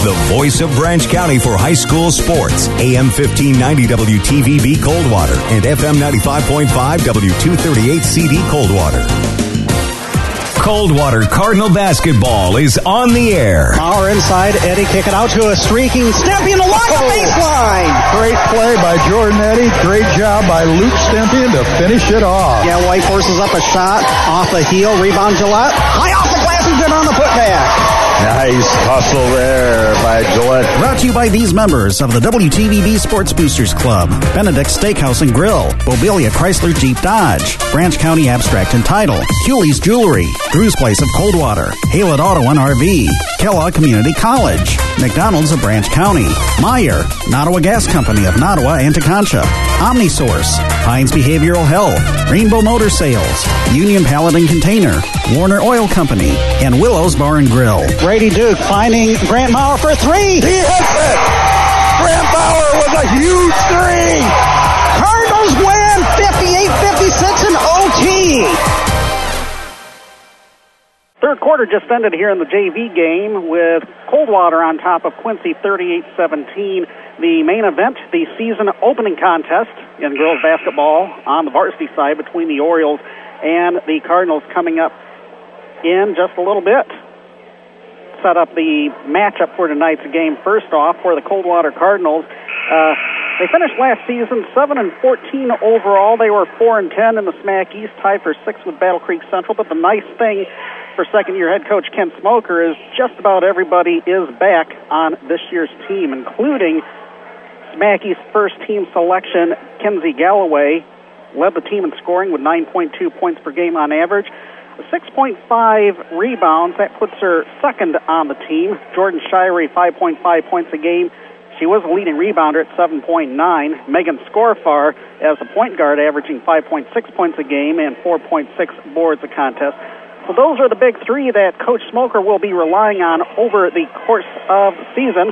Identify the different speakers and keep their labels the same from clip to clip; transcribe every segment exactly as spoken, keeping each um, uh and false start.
Speaker 1: the voice of Branch County for high school sports. A M fifteen ninety W T V B Coldwater and F M ninety-five point five W two thirty-eight C D Coldwater. Coldwater Cardinal basketball is on the air.
Speaker 2: Maurer inside. Eddy kick it out to a streaking Stempian along the baseline.
Speaker 3: Great play by Jordan Eddy. Great job by Luke Stempian to finish it off.
Speaker 2: Yeah, White forces up a shot off the heel. Rebound Gillette. High off the glass and good on the putback.
Speaker 3: Nice hustle there by Gillette.
Speaker 2: Brought to you by these members of the W T V B Sports Boosters Club. Benedict Steakhouse and Grill. Bobilia Chrysler Jeep Dodge. Branch County Abstract and Title. Hewley's Jewelry. Drew's Place of Coldwater. Haylett Auto and R V. Kellogg Community College. McDonald's of Branch County. Meyer. Nottawa Gas Company of Nottawa and Teconcha. OmniSource. Pines Behavioral Health. Rainbow Motor Sales. Union Pallet and Container. Warner Oil Company. And Willow's Bar and Grill. Brady Duke finding Grant Maurer for three.
Speaker 3: He hits it! Grant Maurer with a huge three!
Speaker 2: Cardinals win fifty-eight fifty-six in O T. Third quarter just ended here in the J V game with Coldwater on top of Quincy thirty-eight seventeen. The main event, the season opening contest in girls basketball on the varsity side between the Orioles and the Cardinals coming up in just a little bit. Set up the matchup for tonight's game. First off, for the Coldwater Cardinals, uh, they finished last season seven and fourteen overall. They were four and ten in the S M A C East, tied for sixth with Battle Creek Central. But the nice thing for second-year head coach Ken Smoker is just about everybody is back on this year's team, including S M A C East first-team selection Kenzie Galloway. Led the team in scoring with nine point two points per game on average. six point five rebounds, that puts her second on the team. Jordan Shirey, five point five points a game. She was a leading rebounder at seven point nine. Megan Scorfar as a point guard, averaging five point six points a game and four point six boards a contest. So those are the big three that Coach Smoker will be relying on over the course of the season.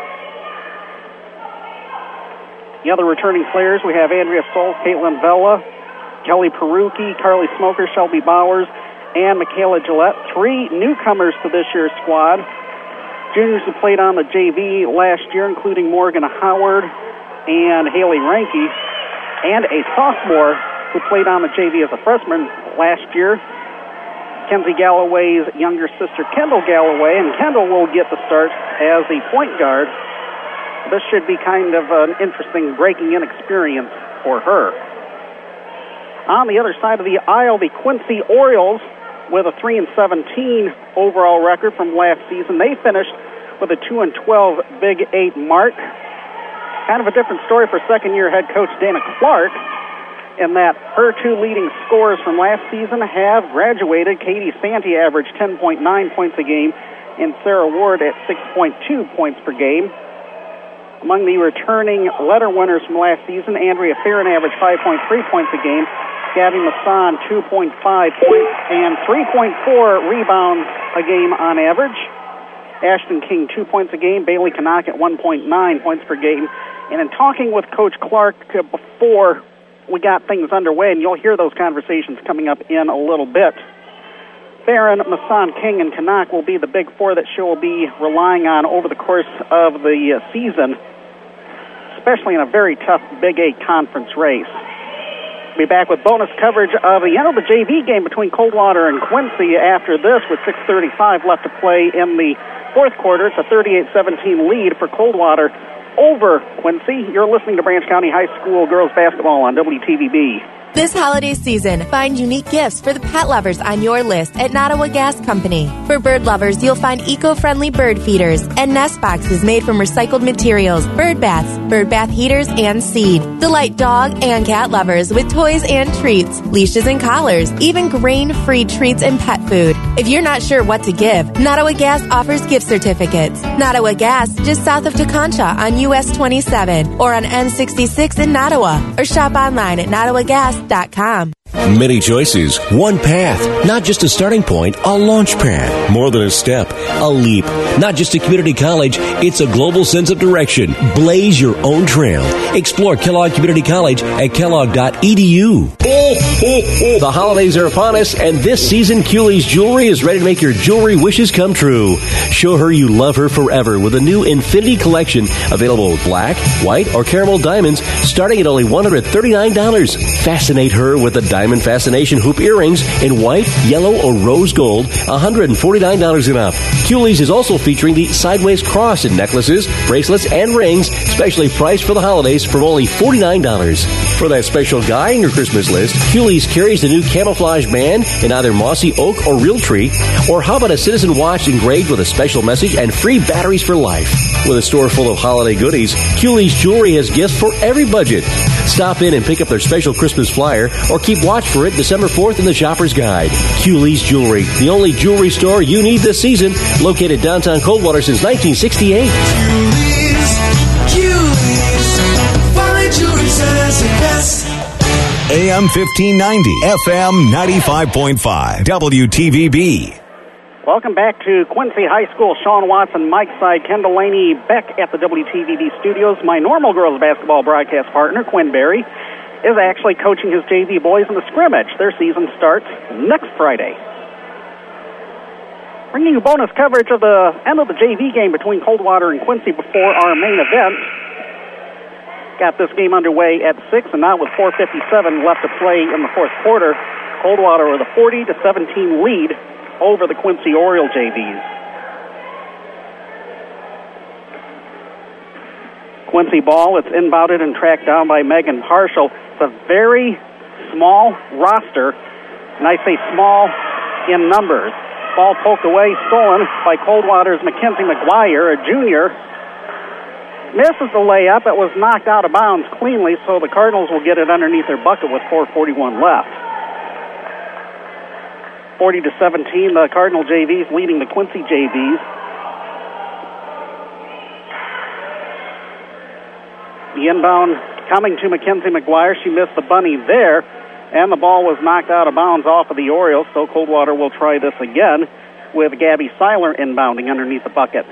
Speaker 2: The other returning players, we have Andrea Stoltz, Caitlin Vella, Kelly Perucci, Carly Smoker, Shelby Bowers, and Michaela Gillette. Three newcomers to this year's squad. Juniors who played on the J V last year, including Morgan Howard and Haley Ranke, and a sophomore who played on the J V as a freshman last year, Kenzie Galloway's younger sister, Kendall Galloway, and Kendall will get the start as the point guard. This should be kind of an interesting breaking-in experience for her. On the other side of the aisle, the Quincy Orioles, with a three and seventeen overall record from last season. They finished with a two and twelve Big Eight mark. Kind of a different story for second-year head coach Dana Clark, in that her two leading scorers from last season have graduated. Katie Santee averaged ten point nine points a game, and Sarah Ward at six point two points per game. Among the returning letter winners from last season, Andrea Farron averaged five point three points a game. Gabby Masson, two point five points and three point four rebounds a game on average. Ashton King, two points a game. Bailey Canuck at one point nine points per game. And in talking with Coach Clark before we got things underway, and you'll hear those conversations coming up in a little bit, Farron, Masson, King, and Canuck will be the big four that she will be relying on over the course of the season, especially in a very tough Big Eight conference race. Be back with bonus coverage of the end of the J V game between Coldwater and Quincy after this, with six thirty-five left to play in the fourth quarter. It's a thirty-eight seventeen lead for Coldwater over Quincy. You're listening to Branch County High School girls basketball on W T V B.
Speaker 4: This holiday season, find unique gifts for the pet lovers on your list at Nottawa Gas Company. For bird lovers, you'll find eco-friendly bird feeders and nest boxes made from recycled materials, bird baths, bird bath heaters, and seed. Delight dog and cat lovers with toys and treats, leashes and collars, even grain-free treats and pet food. If you're not sure what to give, Nottawa Gas offers gift certificates. Nottawa Gas, just south of Teconcha on U S twenty-seven, or on N sixty-six in Nottawa, or shop online at nottawa gas dot com.
Speaker 5: Many choices, one path, not just a starting point, a launch pad. More than a step, a leap. Not just a community college, it's a global sense of direction. Blaze your own trail. Explore Kellogg Community College at kellogg dot e d u. The holidays are upon us, and this season, Cooley's Jewelry is ready to make your jewelry wishes come true. Show her you love her forever with a new Infinity Collection available with black, white, or caramel diamonds starting at only one hundred thirty-nine dollars. Fascinate her with the Diamond Fascination hoop earrings in white, yellow, or rose gold, one hundred forty-nine dollars and up. Cooley's is also featuring the Sideways Cross in necklaces, bracelets, and rings, specially priced for the holidays for only forty-nine dollars. For that special guy in your Christmas list, Cooley's carries the new Camouflage Band in either mossy oak or realtree, or how about a Citizen watch engraved with a special message and free batteries for life? With a store full of holiday goodies, Cooley's Jewelry has gifts for every budget. Stop in and pick up their special Christmas flyer, or keep watch for it December fourth in the Shopper's Guide. Cooley's Jewelry, the only jewelry store you need this season, located downtown Coldwater since nineteen sixty-eight.
Speaker 6: Cooley's, Cooley's, fine jewelry says it best.
Speaker 1: A M fifteen ninety, F M ninety-five point five, W T V B.
Speaker 2: Welcome back to Quincy High School. Sean Watson, Mike Side, Ken Delaney, Beck at the W T V B studios. My normal girls basketball broadcast partner, Quinn Berry, is actually coaching his J V boys in the scrimmage. Their season starts next Friday. Bringing you bonus coverage of the end of the J V game between Coldwater and Quincy before our main event. Got this game underway at six, and now with four fifty-seven left to play in the fourth quarter, Coldwater with a forty to seventeen lead over the Quincy Oriole J Vs. Quincy ball, it's inbounded and tracked down by Megan Partial. It's a very small roster, and I say small in numbers. Ball poked away, stolen by Coldwater's Mackenzie McGuire, a junior. Misses the layup. It was knocked out of bounds cleanly, so the Cardinals will get it underneath their bucket with four forty-one left. forty to seventeen, the Cardinal J Vs leading the Quincy J Vs. The inbound coming to Mackenzie McGuire. She missed the bunny there, and the ball was knocked out of bounds off of the Orioles, so Coldwater will try this again with Gabby Seiler inbounding underneath the bucket.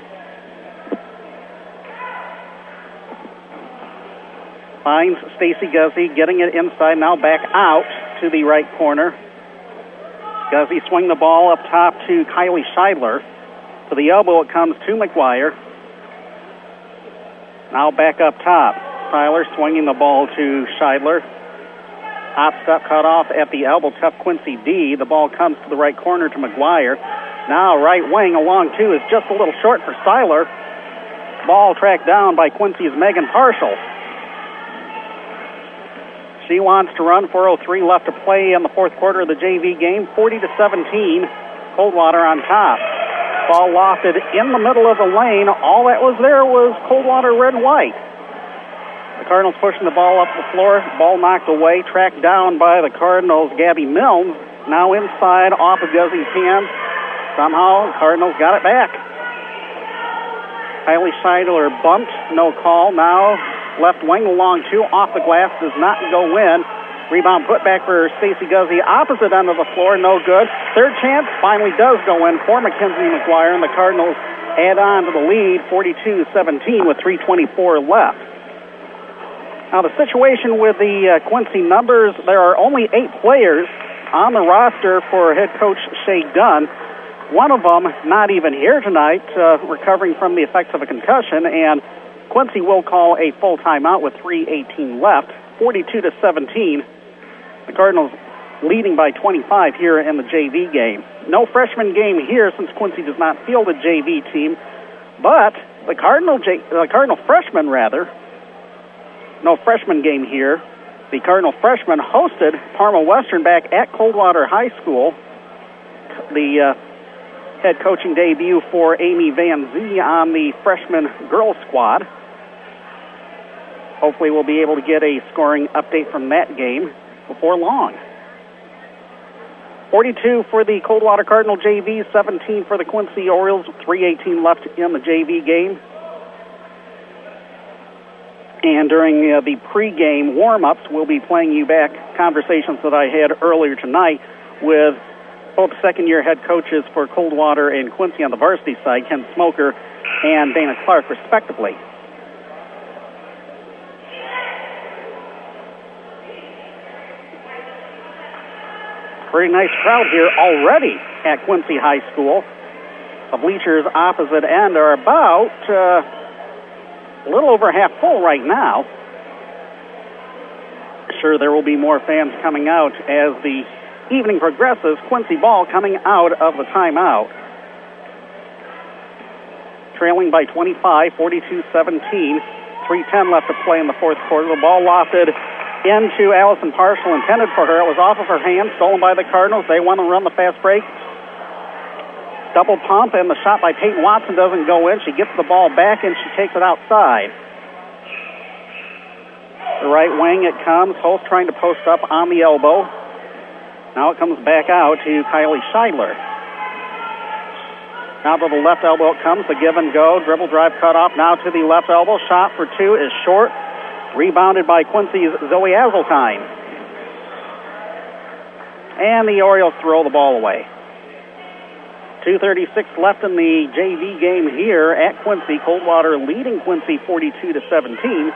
Speaker 2: Finds Stacy Guzzi, getting it inside, now back out to the right corner. Guzzi swing the ball up top to Kylie Scheidler. To the elbow it comes to McGuire. Now back up top. Scheidler swinging the ball to Scheidler. Hop step cut off at the elbow, tough Quincy D. The ball comes to the right corner to McGuire. Now right wing along two is just a little short for Seiler. Ball tracked down by Quincy's Megan Partial. She wants to run. four oh three left to play in the fourth quarter of the J V game. forty to seventeen, Coldwater on top. Ball lofted in the middle of the lane. All that was there was Coldwater red-white. The Cardinals pushing the ball up the floor. Ball knocked away, tracked down by the Cardinals' Gabby Milnes. Now inside, off of Guzzi's hands. Somehow, Cardinals got it back. Kylie Scheidler bumped, no call. Now left wing along two, off the glass, does not go in. Rebound put back for Stacy Guzzi, opposite end of the floor, no good. Third chance finally does go in for Mackenzie McGuire, and the Cardinals add on to the lead, forty-two seventeen with three twenty-four left. Now the situation with the uh, Quincy numbers, there are only eight players on the roster for head coach Shay Dunn. One of them not even here tonight, uh, recovering from the effects of a concussion, and Quincy will call a full timeout with three eighteen left, forty-two to seventeen. The Cardinals leading by twenty-five here in the J V game. No freshman game here since Quincy does not field a J V team, but the Cardinal J- the Cardinal freshmen rather, no freshman game here. The Cardinal freshmen hosted Parma Western back at Coldwater High School. The uh, head coaching debut for Amy Van Zee on the freshman girls squad. Hopefully we'll be able to get a scoring update from that game before long. forty-two for the Coldwater Cardinal J V, seventeen for the Quincy Orioles, three eighteen left in the J V game. And during uh, the pregame warm-ups, we'll be playing you back conversations that I had earlier tonight with both second-year head coaches for Coldwater and Quincy on the varsity side, Ken Smoker and Dana Clark, respectively. Pretty nice crowd here already at Quincy High School. The bleachers opposite end are about uh, a little over half full right now. Sure, there will be more fans coming out as the evening progresses. Quincy ball coming out of the timeout. Trailing by twenty-five, forty-two seventeen. three ten left to play in the fourth quarter. The ball lofted into Allison Parshall, intended for her. It was off of her hand, stolen by the Cardinals. They want to run the fast break. Double pump, and the shot by Peyton Watson doesn't go in. She gets the ball back, and she takes it outside. The right wing, it comes. Holst trying to post up on the elbow. Now it comes back out to Kylie Scheidler. Now to the left elbow it comes. The give and go. Dribble drive cut off. Now to the left elbow. Shot for two is short. Rebounded by Quincy's Zoe Azeltine. And the Orioles throw the ball away. two thirty-six left in the J V game here at Quincy. Coldwater leading Quincy forty-two to seventeen.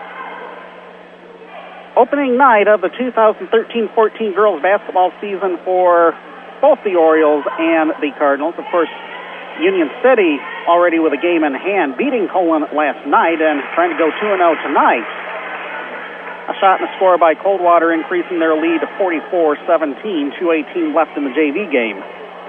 Speaker 2: Opening night of the two thousand thirteen fourteen girls basketball season for both the Orioles and the Cardinals. Of course, Union City already with a game in hand, beating Colon last night and trying to go two and oh tonight. A shot and a score by Coldwater, increasing their lead to forty-four seventeen. two eighteen left in the J V game.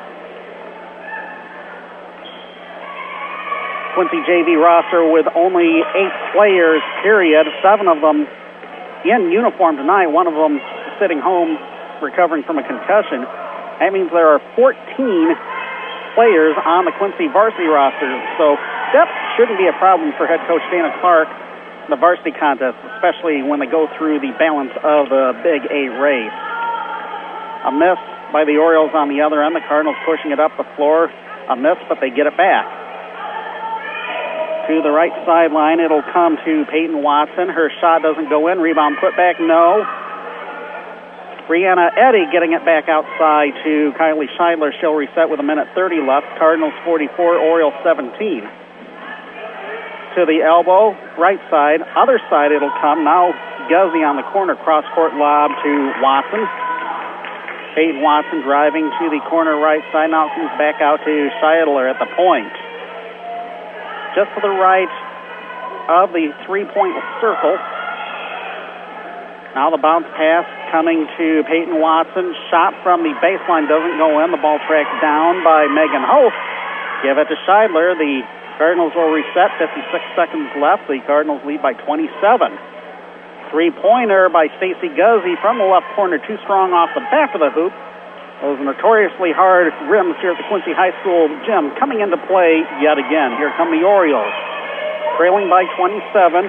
Speaker 2: Quincy J V roster with only eight players, period. Seven of them in uniform tonight. One of them sitting home recovering from a concussion. That means there are fourteen players on the Quincy varsity roster. So depth shouldn't be a problem for head coach Dana Clark in the varsity contest, especially when they go through the balance of the Big A race. A miss by the Orioles on the other end. The Cardinals pushing it up the floor. A miss, but they get it back. To the right sideline, it'll come to Peyton Watson. Her shot doesn't go in. Rebound put back, no. Brianna Eddy getting it back outside to Kylie Scheidler. She'll reset with a minute thirty left. Cardinals forty-four, Orioles seventeen. To the elbow, right side. Other side it'll come. Now Guzzi on the corner, cross-court lob to Watson. Peyton Watson driving to the corner right side. Now it comes back out to Scheidler at the point. Just to the right of the three-point circle. Now the bounce pass coming to Peyton Watson. Shot from the baseline doesn't go in. The ball tracked down by Megan Host. Give it to Scheidler. The Cardinals will reset. fifty-six seconds left. The Cardinals lead by twenty-seven. Three-pointer by Stacy Guzzi from the left corner. Too strong off the back of the hoop. Those notoriously hard rims here at the Quincy High School gym coming into play yet again. Here come the Orioles. Trailing by twenty-seven.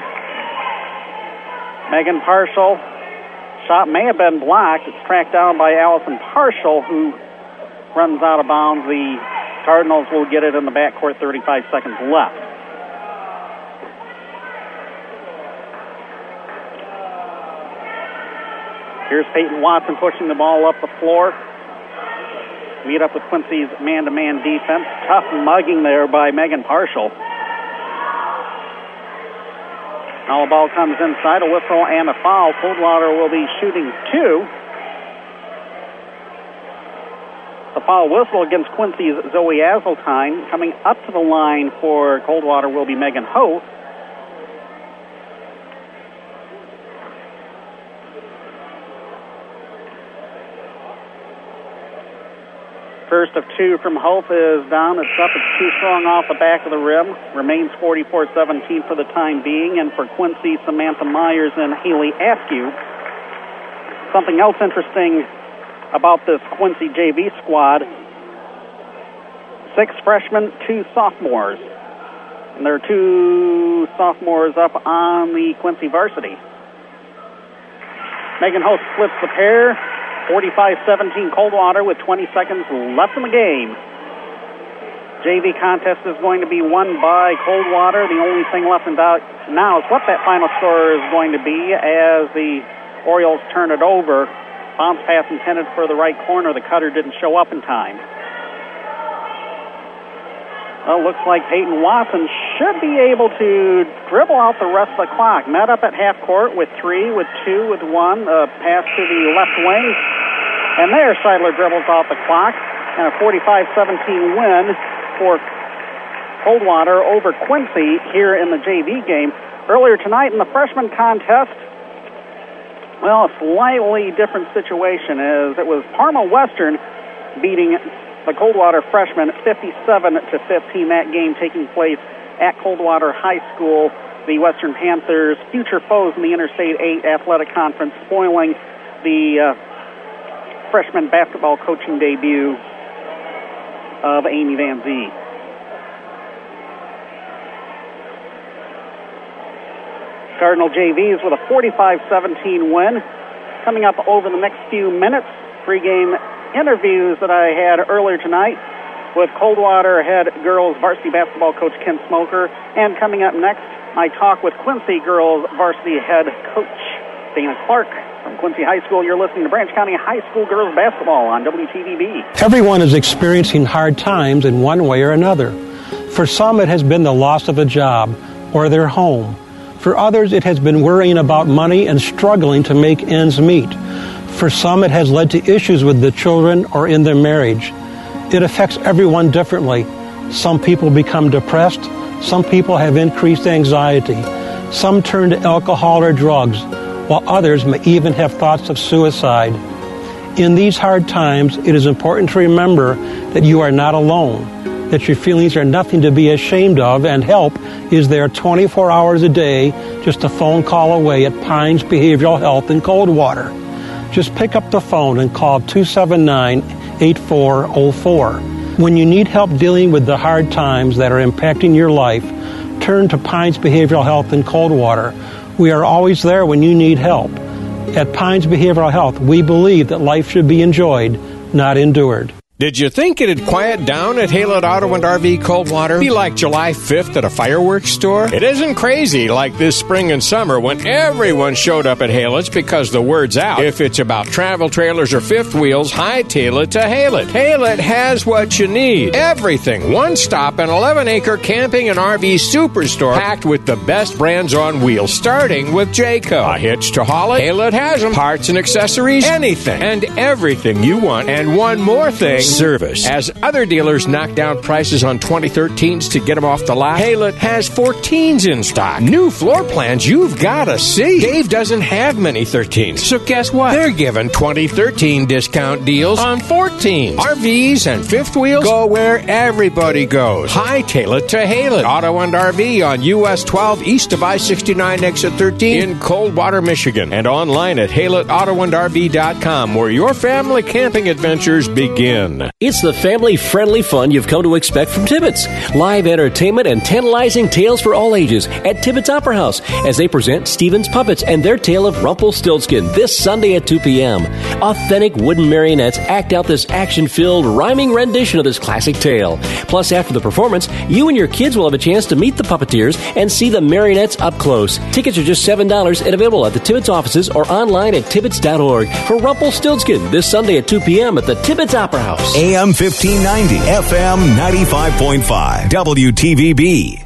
Speaker 2: Megan Parshall. Shot may have been blocked. It's tracked down by Allison Parshall, who runs out of bounds. The Cardinals will get it in the backcourt, thirty-five seconds left. Here's Peyton Watson pushing the ball up the floor. Meet up with Quincy's man-to-man defense. Tough mugging there by Megan Parshall. Now the ball comes inside, a whistle and a foul. Coldwater will be shooting two. The foul whistle against Quincy's Zoe Azeltine. Coming up to the line for Coldwater will be Megan Hoth. First of two from Hoth is down. It's up. It's too strong off the back of the rim. Remains forty-four seventeen for the time being. And for Quincy, Samantha Myers and Haley Askew. Something else interesting about this Quincy J V squad. Six freshmen, two sophomores. And there are two sophomores up on the Quincy varsity. Megan Host splits the pair. forty-five seventeen Coldwater with twenty seconds left in the game. J V contest is going to be won by Coldwater. The only thing left in doubt now is what that final score is going to be as the Orioles turn it over. Bounce pass intended for the right corner. The cutter didn't show up in time. Well, looks like Peyton Watson should be able to dribble out the rest of the clock. Met up at half court with three, with two, with one. Uh, pass to the left wing. And there, Seidler dribbles out the clock. And a forty-five seventeen win for Coldwater over Quincy here in the J V game. Earlier tonight in the freshman contest, well, a slightly different situation as it was Parma Western beating the Coldwater freshmen fifty-seven to fifteen. That game taking place at Coldwater High School. The Western Panthers, future foes in the Interstate eight Athletic Conference, spoiling the uh, freshman basketball coaching debut of Amy Van Zee. Cardinal J Vs with a forty-five seventeen win. Coming up over the next few minutes, pregame interviews that I had earlier tonight with Coldwater head girls varsity basketball coach Ken Smoker. And coming up next, my talk with Quincy girls varsity head coach Dana Clark. From Quincy High School, you're listening to Branch County High School girls basketball on W T V B.
Speaker 7: Everyone is experiencing hard times in one way or another. For some, it has been the loss of a job or their home. For others, it has been worrying about money and struggling to make ends meet. For some, it has led to issues with the children or in their marriage. It affects everyone differently. Some people become depressed. Some people have increased anxiety. Some turn to alcohol or drugs, while others may even have thoughts of suicide. In these hard times, it is important to remember that you are not alone, that your feelings are nothing to be ashamed of, and help is there twenty-four hours a day, just a phone call away at Pines Behavioral Health in Coldwater. Just pick up the phone and call two seven nine, eight four zero four. When you need help dealing with the hard times that are impacting your life, turn to Pines Behavioral Health in Coldwater. We are always there when you need help. At Pines Behavioral Health, we believe that life should be enjoyed, not endured.
Speaker 8: Did you think it'd quiet down at Haylett Auto and R V Coldwater? Be like July fifth at a fireworks store? It isn't crazy like this spring and summer when everyone showed up at Haylett's because the word's out. If it's about travel trailers or fifth wheels, hightail it to Haylett. Haylett has what you need. Everything. One stop and eleven acre camping and R V superstore packed with the best brands on wheels, starting with Jayco. A hitch to haul it? Haylett has them. Parts and accessories, anything and everything you want. And one more thing. Service. As other dealers knock down prices on twenty thirteens to get them off the lot, Haylett has fourteens in stock. New floor plans you've got to see. Dave doesn't have many thirteens, so guess what? They're giving twenty thirteen discount deals on fourteens. R Vs and fifth wheels go where everybody goes. Hightail it to Haylett Auto and R V on U S twelve east of I sixty-nine exit thirteen in Coldwater, Michigan, and online at haylett auto and r v dot com, where your family camping adventures begin.
Speaker 5: It's the family-friendly fun you've come to expect from Tibbetts. Live entertainment and tantalizing tales for all ages at Tibbetts Opera House as they present Stevens Puppets and their tale of Rumpelstiltskin this Sunday at two p.m. Authentic wooden marionettes act out this action-filled, rhyming rendition of this classic tale. Plus, after the performance, you and your kids will have a chance to meet the puppeteers and see the marionettes up close. Tickets are just seven dollars and available at the Tibbetts offices or online at tibbetts dot org for Rumpelstiltskin this Sunday at two p.m. at the Tibbetts Opera House.
Speaker 1: A M fifteen ninety, F M ninety-five point five, W T V B.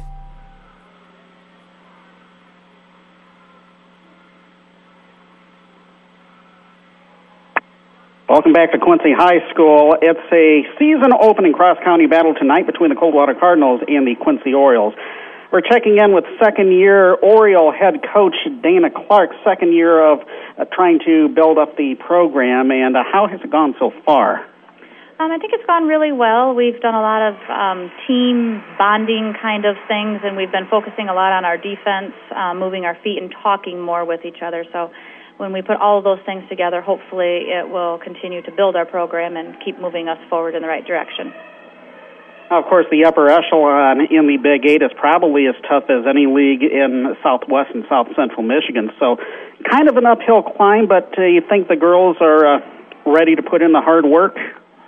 Speaker 2: Welcome back to Quincy High School. It's a season opening cross-county battle tonight between the Coldwater Cardinals and the Quincy Orioles. We're checking in with second-year Oriole head coach Dana Clark, second year of uh, trying to build up the program, and uh, how has it gone so far?
Speaker 9: Um, I think it's gone really well. We've done a lot of um, team bonding kind of things, and we've been focusing a lot on our defense, uh, moving our feet and talking more with each other. So when we put all of those things together, hopefully it will continue to build our program and keep moving us forward in the right direction.
Speaker 2: Of course, the upper echelon in the Big Eight is probably as tough as any league in Southwest and South Central Michigan. So kind of an uphill climb, but uh, you think the girls are uh, ready to put in the hard work?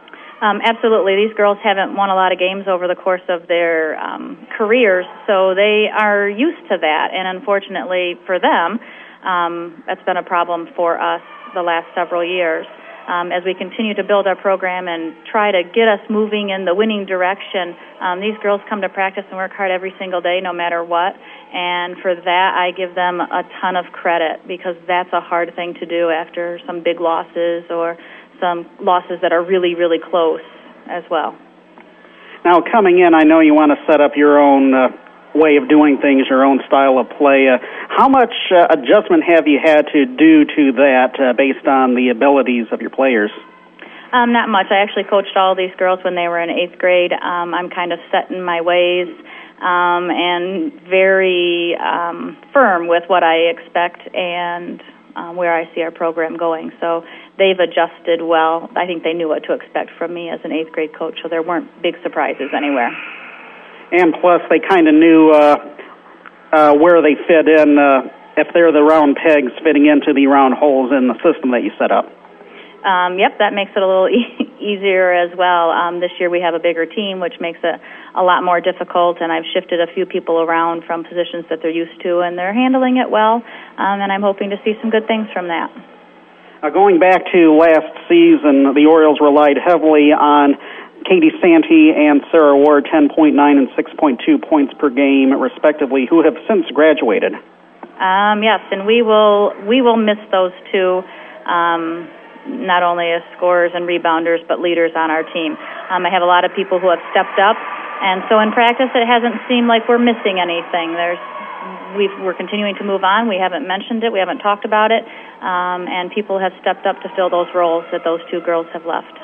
Speaker 9: Um, absolutely. These girls haven't won a lot of games over the course of their um, careers, so they are used to that. And unfortunately for them, um, that's been a problem for us the last several years. Um, as we continue to build our program and try to get us moving in the winning direction, um, these girls come to practice and work hard every single day, no matter what. And for that, I give them a ton of credit, because that's a hard thing to do after some big losses or some losses that are really, really close as well.
Speaker 2: Now, coming in, I know you want to set up your own uh, way of doing things, your own style of play. Uh, how much uh, adjustment have you had to do to that uh, based on the abilities of your players?
Speaker 9: Um, not much. I actually coached all these girls when they were in eighth grade. Um, I'm kind of set in my ways um, and very um, firm with what I expect and um, where I see our program going. So they've adjusted well. I think they knew what to expect from me as an eighth grade coach, so there weren't big surprises anywhere.
Speaker 2: And plus, they kind of knew uh, uh, where they fit in, uh, if they're the round pegs fitting into the round holes in the system that you set up.
Speaker 9: Um, yep, that makes it a little e- easier as well. Um, this year we have a bigger team, which makes it a lot more difficult, and I've shifted a few people around from positions that they're used to, and they're handling it well, um, and I'm hoping to see some good things from that.
Speaker 2: Uh, going back to last season, the Orioles relied heavily on Katie Santee and Sarah Ward, ten point nine and six point two points per game, respectively, who have since graduated.
Speaker 9: Um, yes, and we will we will miss those two, um, not only as scorers and rebounders, but leaders on our team. Um, I have a lot of people who have stepped up, and so in practice it hasn't seemed like we're missing anything. There's we've, we're continuing to move on. We haven't mentioned it. We haven't talked about it, um, and people have stepped up to fill those roles that those two girls have left.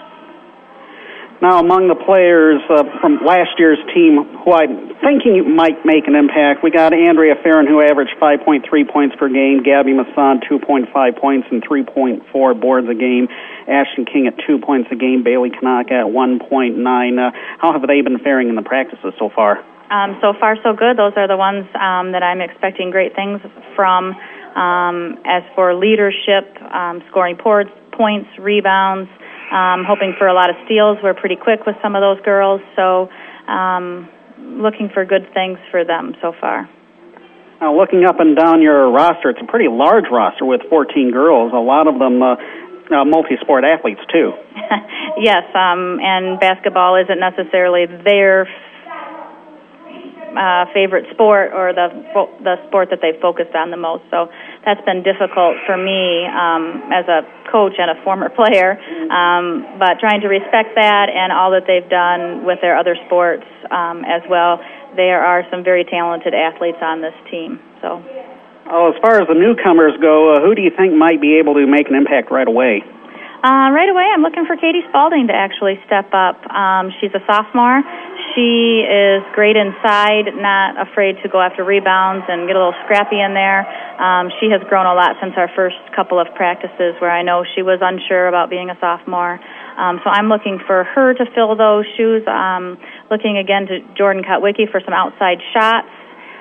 Speaker 2: Now, among the players uh, from last year's team who I'm thinking might make an impact, we got Andrea Farron, who averaged five point three points per game, Gabby Masson, two point five points and three point four boards a game, Ashton King at two points a game, Bailey Kanaka at one point nine. Uh, how have they been faring in the practices so far?
Speaker 9: Um, so far, so good. Those are the ones um, that I'm expecting great things from. Um, as for leadership, um, scoring points, points, rebounds, Um, hoping for a lot of steals. We're pretty quick with some of those girls, so um, looking for good things for them so far.
Speaker 2: Now, looking up and down your roster, it's a pretty large roster with fourteen girls, a lot of them uh, uh, multi-sport athletes, too.
Speaker 9: Yes, um, and basketball isn't necessarily their uh, favorite sport or the the sport that they've focused on the most, so that's been difficult for me um, as a coach and a former player, um, but trying to respect that and all that they've done with their other sports um, as well. There are some very talented athletes on this team. So,
Speaker 2: oh, as far as the newcomers go, uh, who do you think might be able to make an impact right away?
Speaker 9: Uh, right away, I'm looking for Katie Spalding to actually step up. Um, she's a sophomore. She is great inside, not afraid to go after rebounds and get a little scrappy in there. Um, she has grown a lot since our first couple of practices where I know she was unsure about being a sophomore. Um, so I'm looking for her to fill those shoes. Um, looking again to Jordan Kotwicki for some outside shots.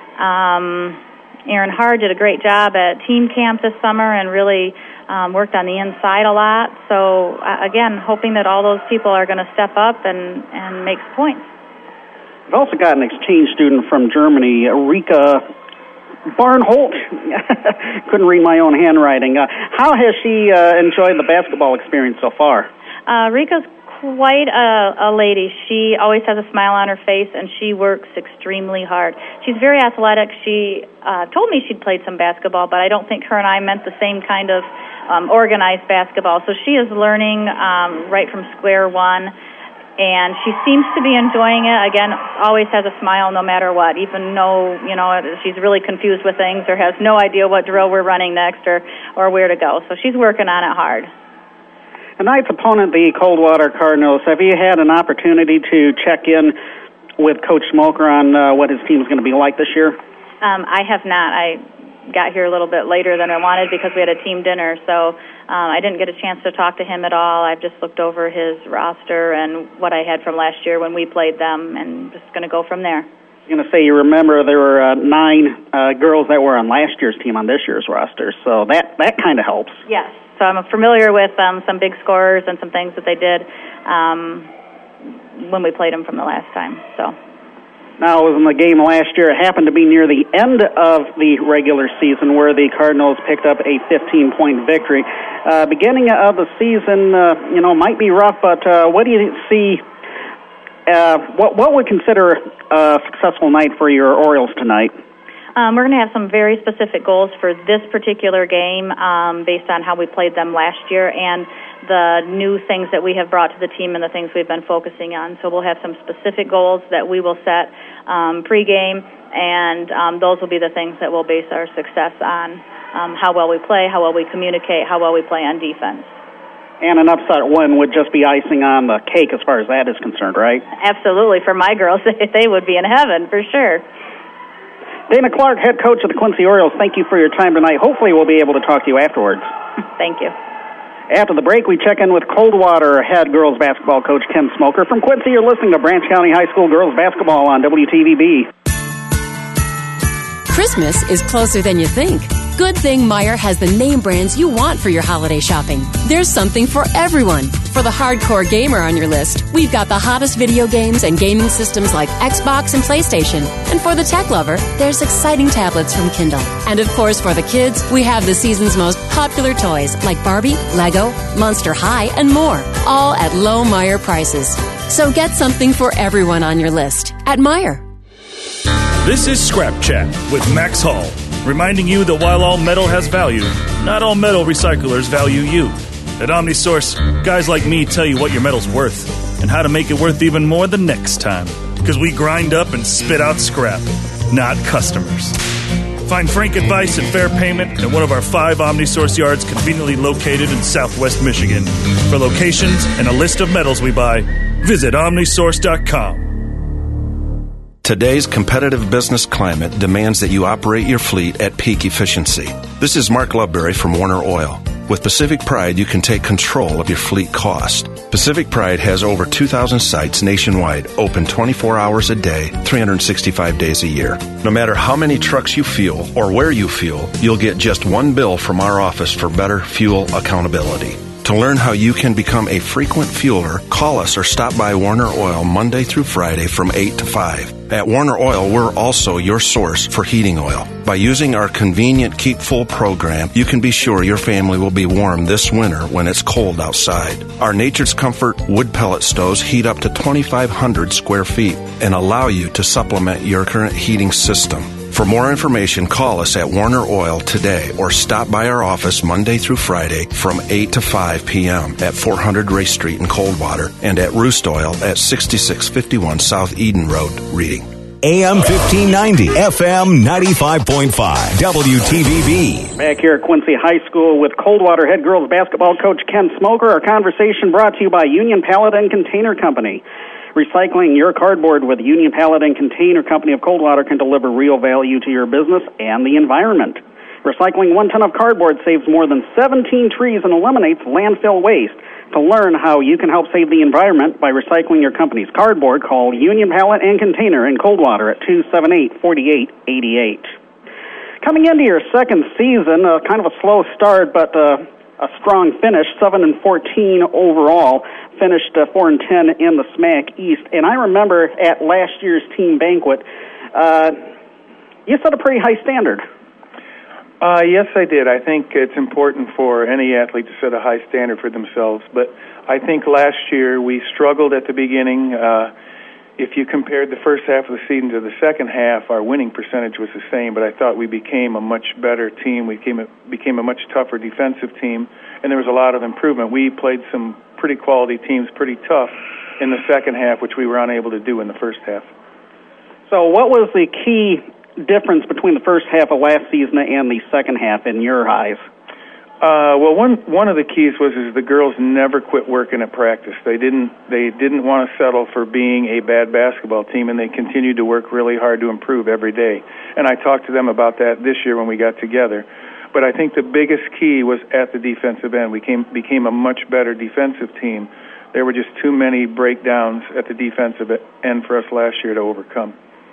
Speaker 9: Um, Erin Hard did a great job at team camp this summer and really um, worked on the inside a lot. So, uh, again, hoping that all those people are going to step up and, and make points.
Speaker 2: We've also got an exchange student from Germany, Rika Barnholt. Couldn't read my own handwriting. Uh, how has she uh, enjoyed the basketball experience so far?
Speaker 9: Uh, Rika's quite a, a lady. She always has a smile on her face, and she works extremely hard. She's very athletic. She uh, told me she'd played some basketball, but I don't think her and I meant the same kind of um, organized basketball. So she is learning um, right from square one, and she seems to be enjoying it. Again, always has a smile no matter what, even though, you know, she's really confused with things or has no idea what drill we're running next or, or where to go. So she's working on it hard.
Speaker 2: Tonight's opponent, the Coldwater Cardinals, have you had an opportunity to check in with Coach Smoker on uh, what his team is going to be like this year?
Speaker 9: Um, I have not. I got here a little bit later than I wanted because we had a team dinner, so um, I didn't get a chance to talk to him at all. I've just looked over his roster and what I had from last year when we played them, and just going to go from there.
Speaker 2: I was going to say, you remember there were uh, nine uh, girls that were on last year's team on this year's roster, so that, that kind of helps.
Speaker 9: Yes. So I'm familiar with um, some big scorers and some things that they did. Um, when we played them from the last time. So.
Speaker 2: Now, it was in the game last year. It happened to be near the end of the regular season where the Cardinals picked up a fifteen-point victory. Uh, beginning of the season, uh, you know, might be rough, but uh, what do you see? Uh, what what would consider a successful night for your Orioles tonight?
Speaker 9: Um, we're going to have some very specific goals for this particular game um, based on how we played them last year and the new things that we have brought to the team and the things we've been focusing on. So we'll have some specific goals that we will set um, pregame, and um, those will be the things that we'll base our success on, um, how well we play, how well we communicate, how well we play on defense.
Speaker 2: And an upset win would just be icing on the cake as far as that is concerned, right?
Speaker 9: Absolutely. For my girls, they would be in heaven for sure.
Speaker 2: Dana Clark, head coach of the Quincy Orioles, thank you for your time tonight. Hopefully we'll be able to talk to you afterwards.
Speaker 9: Thank you.
Speaker 2: After the break, we check in with Coldwater head girls basketball coach Ken Smoker. From Quincy, you're listening to Branch County High School girls basketball on W T V B.
Speaker 10: Christmas is closer than you think. Good thing Meijer has the name brands you want for your holiday shopping. There's something for everyone. For the hardcore gamer on your list, we've got the hottest video games and gaming systems like Xbox and PlayStation. And for the tech lover, there's exciting tablets from Kindle. And of course, for the kids, we have the season's most popular toys like Barbie, Lego, Monster High, and more, all at low Meijer prices. So get something for everyone on your list at Meijer.
Speaker 11: This is Scrap Chat with Max Hall, reminding you that while all metal has value, not all metal recyclers value you. At OmniSource, guys like me tell you what your metal's worth and how to make it worth even more the next time. Because we grind up and spit out scrap, not customers. Find frank advice and fair payment at one of our five OmniSource yards conveniently located in Southwest Michigan. For locations and a list of metals we buy, visit omnisource dot com.
Speaker 12: Today's competitive business climate demands that you operate your fleet at peak efficiency. This is Mark Loveberry from Warner Oil. With Pacific Pride, you can take control of your fleet cost. Pacific Pride has over two thousand sites nationwide, open twenty-four hours a day, three hundred sixty-five days a year. No matter how many trucks you fuel or where you fuel, you'll get just one bill from our office for better fuel accountability. To learn how you can become a frequent fueler, call us or stop by Warner Oil Monday through Friday from eight to five. At Warner Oil, we're also your source for heating oil. By using our convenient Keep Full program, you can be sure your family will be warm this winter when it's cold outside. Our Nature's Comfort wood pellet stoves heat up to twenty-five hundred square feet and allow you to supplement your current heating system. For more information, call us at Warner Oil today or stop by our office Monday through Friday from eight to five p.m. at four hundred Race Street in Coldwater and at Roost Oil at sixty-six fifty-one South Eden Road, Reading.
Speaker 1: A M fifteen ninety, F M ninety-five point five, W T V B.
Speaker 2: Back here at Quincy High School with Coldwater head girls basketball coach Ken Smoker. Our conversation brought to you by Union Pallet and Container Company. Recycling your cardboard with Union Pallet and Container Company of Coldwater can deliver real value to your business and the environment. Recycling one ton of cardboard saves more than seventeen trees and eliminates landfill waste. To learn how you can help save the environment by recycling your company's cardboard, call Union Pallet and Container in Coldwater at two seven eight, four eight eight eight. Coming into your second season, uh, kind of a slow start, but uh, a strong finish, seven and fourteen overall. Finished uh, four and ten in the S M A C East. And I remember at last year's team banquet, uh, you set a pretty high standard.
Speaker 13: Uh, yes, I did. I think it's important for any athlete to set a high standard for themselves. But I think last year we struggled at the beginning. Uh, if you compared the first half of the season to the second half, our winning percentage was the same. But I thought we became a much better team. We became a, became a much tougher defensive team, and there was a lot of improvement. We played some pretty quality teams, pretty tough in the second half, which we were unable to do in the first half.
Speaker 2: So what was the key difference between the first half of last season and the second half in your eyes?
Speaker 13: Uh, well, one one of the keys was is the girls never quit working at practice. They didn't they didn't want to settle for being a bad basketball team, and they continued to work really hard to improve every day. And I talked to them about that this year when we got together. But I think the biggest key was at the defensive end. We came, became a much better defensive team. There were just too many breakdowns at the defensive end for us last year to overcome.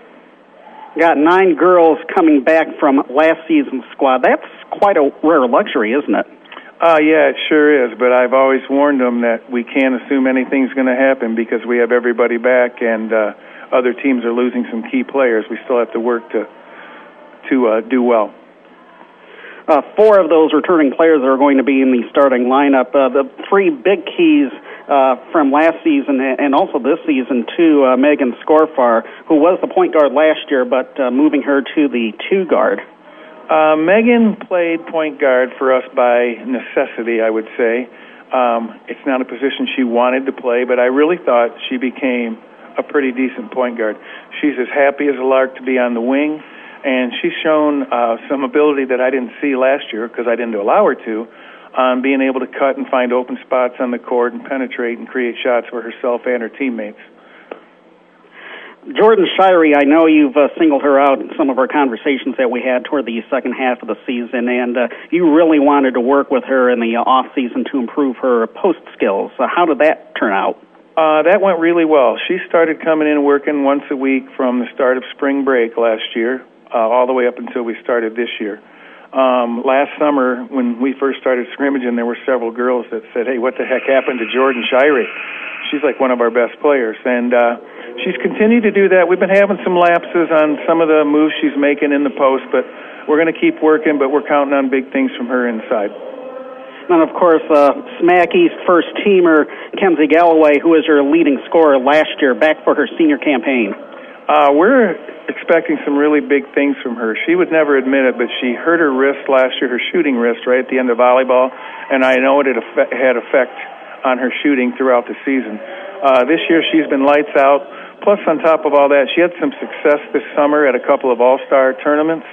Speaker 2: Got nine girls coming back from last season's squad. That's quite a rare luxury, isn't it?
Speaker 13: Uh, yeah, it sure is, but I've always warned them that we can't assume anything's going to happen because we have everybody back and uh, other teams are losing some key players. We still have to work to to uh, do well.
Speaker 2: Uh, four of those returning players are going to be in the starting lineup. Uh, the three big keys uh, from last season and also this season, too, uh, Megan Scorfar, who was the point guard last year, but uh, moving her to the two guard.
Speaker 13: Uh, Megan played point guard for us by necessity, I would say. Um, it's not a position she wanted to play, but I really thought she became a pretty decent point guard. She's as happy as a lark to be on the wing, and she's shown uh, some ability that I didn't see last year because I didn't allow her to, on being able to cut and find open spots on the court and penetrate and create shots for herself and her teammates.
Speaker 2: Jordan Shirey, I know you've uh, singled her out in some of our conversations that we had toward the second half of the season, and uh, you really wanted to work with her in the uh, off-season to improve her post skills. Uh, how did that turn out?
Speaker 13: Uh, that went really well. She started coming in and working once a week from the start of spring break last year, uh, all the way up until we started this year. Um, last summer, when we first started scrimmaging, there were several girls that said, hey, what the heck happened to Jordan Shirey? She's like one of our best players. And uh, she's continued to do that. We've been having some lapses on some of the moves she's making in the post, but we're going to keep working, but we're counting on big things from her inside.
Speaker 2: And, of course, uh, Smack East first-teamer Kenzie Galloway, who was her leading scorer last year, back for her senior campaign.
Speaker 13: Uh, we're expecting some really big things from her. She would never admit it, but she hurt her wrist last year, her shooting wrist, right at the end of volleyball, and I know it had effect, had effect on her shooting throughout the season. Uh, this year she's been lights out. Plus, on top of all that, she had some success this summer at a couple of all-star tournaments,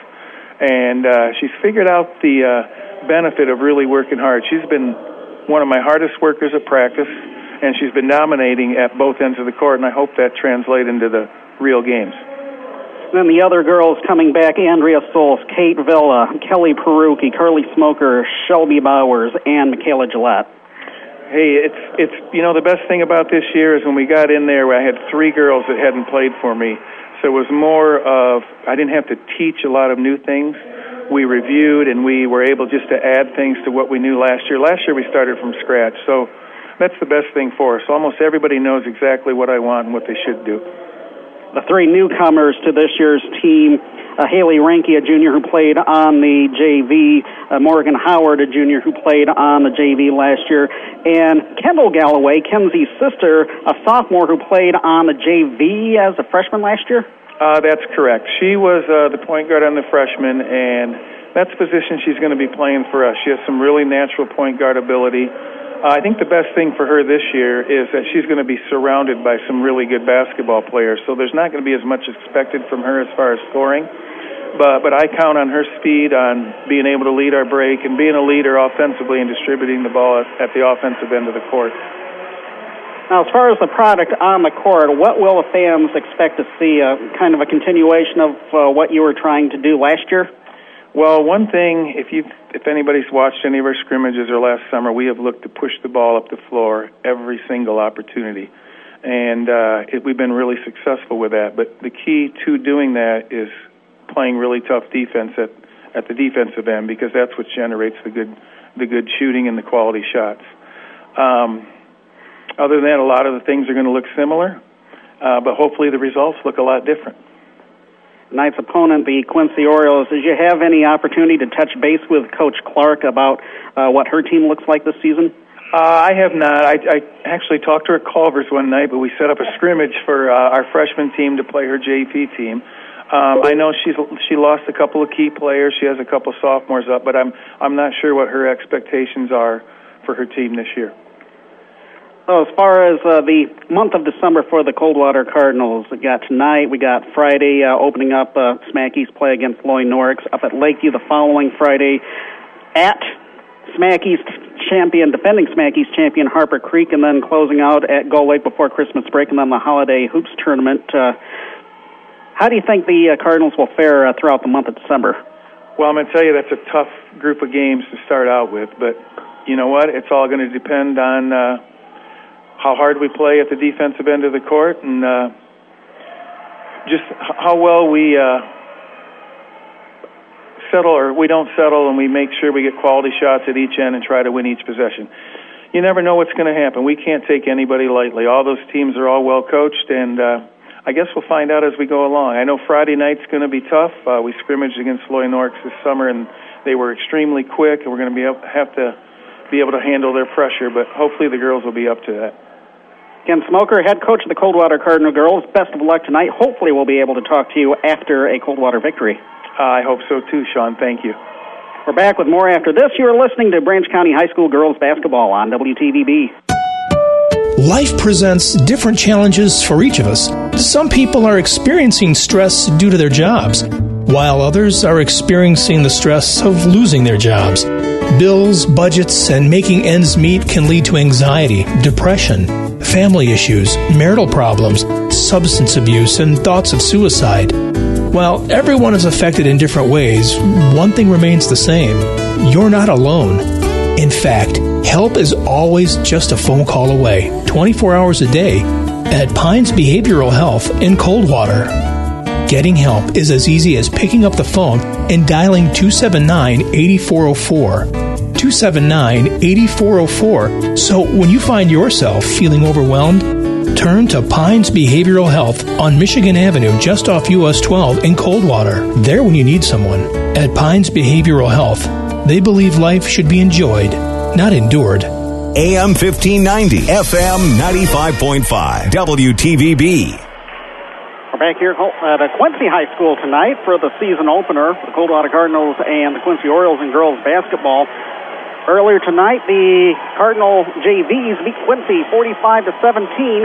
Speaker 13: and uh, she's figured out the uh, benefit of really working hard. She's been one of my hardest workers at practice, and she's been dominating at both ends of the court, and I hope that translates into the real games.
Speaker 2: Then the other girls coming back, Andrea Soles, Kate Villa, Kelly Peruki, Carly Smoker, Shelby Bowers, and Michaela Gillette.
Speaker 13: Hey, it's, it's you know, the best thing about this year is when we got in there, I had three girls that hadn't played for me. So it was more of, I didn't have to teach a lot of new things. We reviewed and we were able just to add things to what we knew last year. Last year we started from scratch, so that's the best thing for us. Almost everybody knows exactly what I want and what they should do.
Speaker 2: The three newcomers to this year's team, uh, Haley Ranke, a junior who played on the J V, uh, Morgan Howard, a junior who played on the J V last year, and Kendall Galloway, Kenzie's sister, a sophomore who played on the J V as a freshman last year?
Speaker 13: Uh, that's correct. She was uh, the point guard on the freshman, and that's the position she's going to be playing for us. She has some really natural point guard ability. Uh, I think the best thing for her this year is that she's going to be surrounded by some really good basketball players, so there's not going to be as much expected from her as far as scoring. But but I count on her speed, on being able to lead our break, and being a leader offensively and distributing the ball at, at the offensive end of the court.
Speaker 2: Now, as far as the product on the court, what will the fans expect to see? Uh, kind of a continuation of uh, what you were trying to do last year?
Speaker 13: Well, one thing, if you if anybody's watched any of our scrimmages or last summer, we have looked to push the ball up the floor every single opportunity. And uh, it, we've been really successful with that. But the key to doing that is playing really tough defense at, at the defensive end, because that's what generates the good the good shooting and the quality shots. Um, other than that, a lot of the things are going to look similar, uh, but hopefully the results look a lot different.
Speaker 2: Tonight's opponent, the Quincy Orioles. Did you have any opportunity to touch base with Coach Clark about uh, what her team looks like this season?
Speaker 13: Uh, I have not. I, I actually talked to her at Culver's one night, but we set up a scrimmage for uh, our freshman team to play her J V team. Um, I know she's she lost a couple of key players. She has a couple sophomores up, but I'm I'm not sure what her expectations are for her team this year.
Speaker 2: So as far as uh, the month of December for the Coldwater Cardinals, we got tonight, we got Friday uh, opening up uh, Smack East play against Loy Norix, up at Lakeview the following Friday at Smack East champion, defending Smack East champion Harper Creek, and then closing out at Gull Lake before Christmas break, and then the Holiday Hoops Tournament. Uh, how do you think the uh, Cardinals will fare uh, throughout the month of December?
Speaker 13: Well, I'm going to tell you that's a tough group of games to start out with, but you know what? It's all going to depend on uh, how hard we play at the defensive end of the court, and uh, just how well we uh, settle or we don't settle, and we make sure we get quality shots at each end and try to win each possession. You never know what's going to happen. We can't take anybody lightly. All those teams are all well coached, and uh, I guess we'll find out as we go along. I know Friday night's going to be tough. Uh, we scrimmaged against Loy Norks this summer, and they were extremely quick, and we're going to be able, have to be able to handle their pressure, but hopefully the girls will be up to that.
Speaker 2: Ken Smoker, head coach of the Coldwater Cardinal girls, best of luck tonight. Hopefully we'll be able to talk to you after a Coldwater victory.
Speaker 13: Uh, I hope so too, Sean. Thank you.
Speaker 2: We're back with more after this. You are listening to Branch County High School girls basketball on W T V B.
Speaker 14: Life presents different challenges for each of us. Some people are experiencing stress due to their jobs, while others are experiencing the stress of losing their jobs. Bills, budgets, and making ends meet can lead to anxiety, depression, family issues, marital problems, substance abuse, and thoughts of suicide. While everyone is affected in different ways, one thing remains the same. You're not alone. In fact, help is always just a phone call away, twenty-four hours a day, at Pines Behavioral Health in Coldwater. Getting help is as easy as picking up the phone and dialing two seven nine, eight four zero four. two seven nine, eight four zero four. So when you find yourself feeling overwhelmed, turn to Pines Behavioral Health on Michigan Avenue just off U S twelve in Coldwater. There when you need someone. At Pines Behavioral Health, they believe life should be enjoyed, not endured.
Speaker 1: A M fifteen ninety, F M ninety-five point five, W T V B.
Speaker 2: We're back here at Quincy High School tonight for the season opener, the Coldwater Cardinals and the Quincy Orioles in girls basketball. Earlier tonight, the Cardinal J Vs beat Quincy forty-five to seventeen.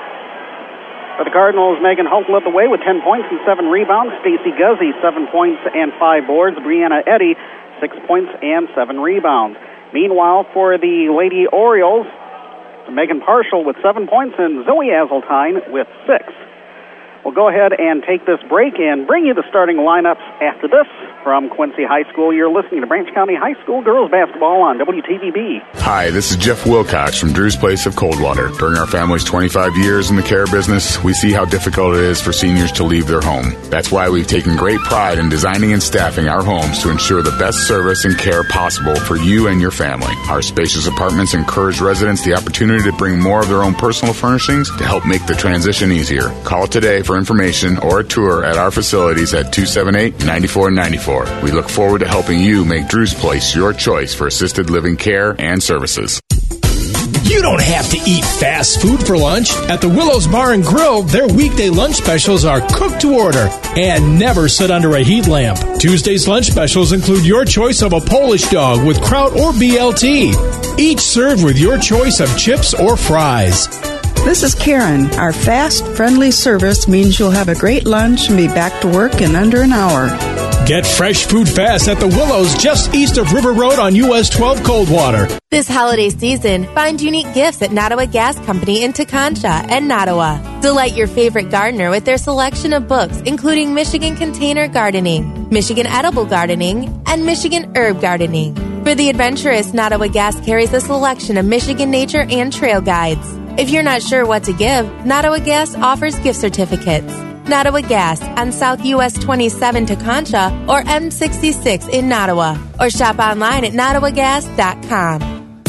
Speaker 2: For the Cardinals, Megan Holt led the way with ten points and seven rebounds. Stacy Guzzi, seven points and five boards. Brianna Eddy, six points and seven rebounds. Meanwhile, for the Lady Orioles, Megan Parshall with seven points and Zoe Azeltine with six. We'll go ahead and take this break and bring you the starting lineups after this from Quincy High School. You're listening to Branch County High School girls basketball on W T V B.
Speaker 15: Hi, this is Jeff Wilcox from Drew's Place of Coldwater. During our family's twenty-five years in the care business, we see how difficult it is for seniors to leave their home. That's why we've taken great pride in designing and staffing our homes to ensure the best service and care possible for you and your family. Our spacious apartments encourage residents the opportunity to bring more of their own personal furnishings to help make the transition easier. Call today for information or a tour at our facilities at two seven eight, nine four nine four. We look forward to helping you make Drew's Place your choice for assisted living care and services.
Speaker 14: You don't have to eat fast food for lunch. At the Willows Bar and Grill, their weekday lunch specials are cooked to order and never sit under a heat lamp. Tuesday's lunch specials include your choice of a Polish dog with kraut or B L T, each served with your choice of chips or fries.
Speaker 16: This is Karen. Our fast, friendly service means you'll have a great lunch and be back to work in under an hour.
Speaker 14: Get fresh food fast at the Willows just east of River Road on U S twelve Coldwater.
Speaker 4: This holiday season, find unique gifts at Nottawa Gas Company in Teconcha and Nottawa. Delight your favorite gardener with their selection of books, including Michigan Container Gardening, Michigan Edible Gardening, and Michigan Herb Gardening. For the adventurous, Nottawa Gas carries a selection of Michigan nature and trail guides. If you're not sure what to give, Nottawa Gas offers gift certificates. Nottawa Gas on South U S twenty-seven Teconcha or M sixty-six in Nottawa. Or shop online at nottawa gas dot com.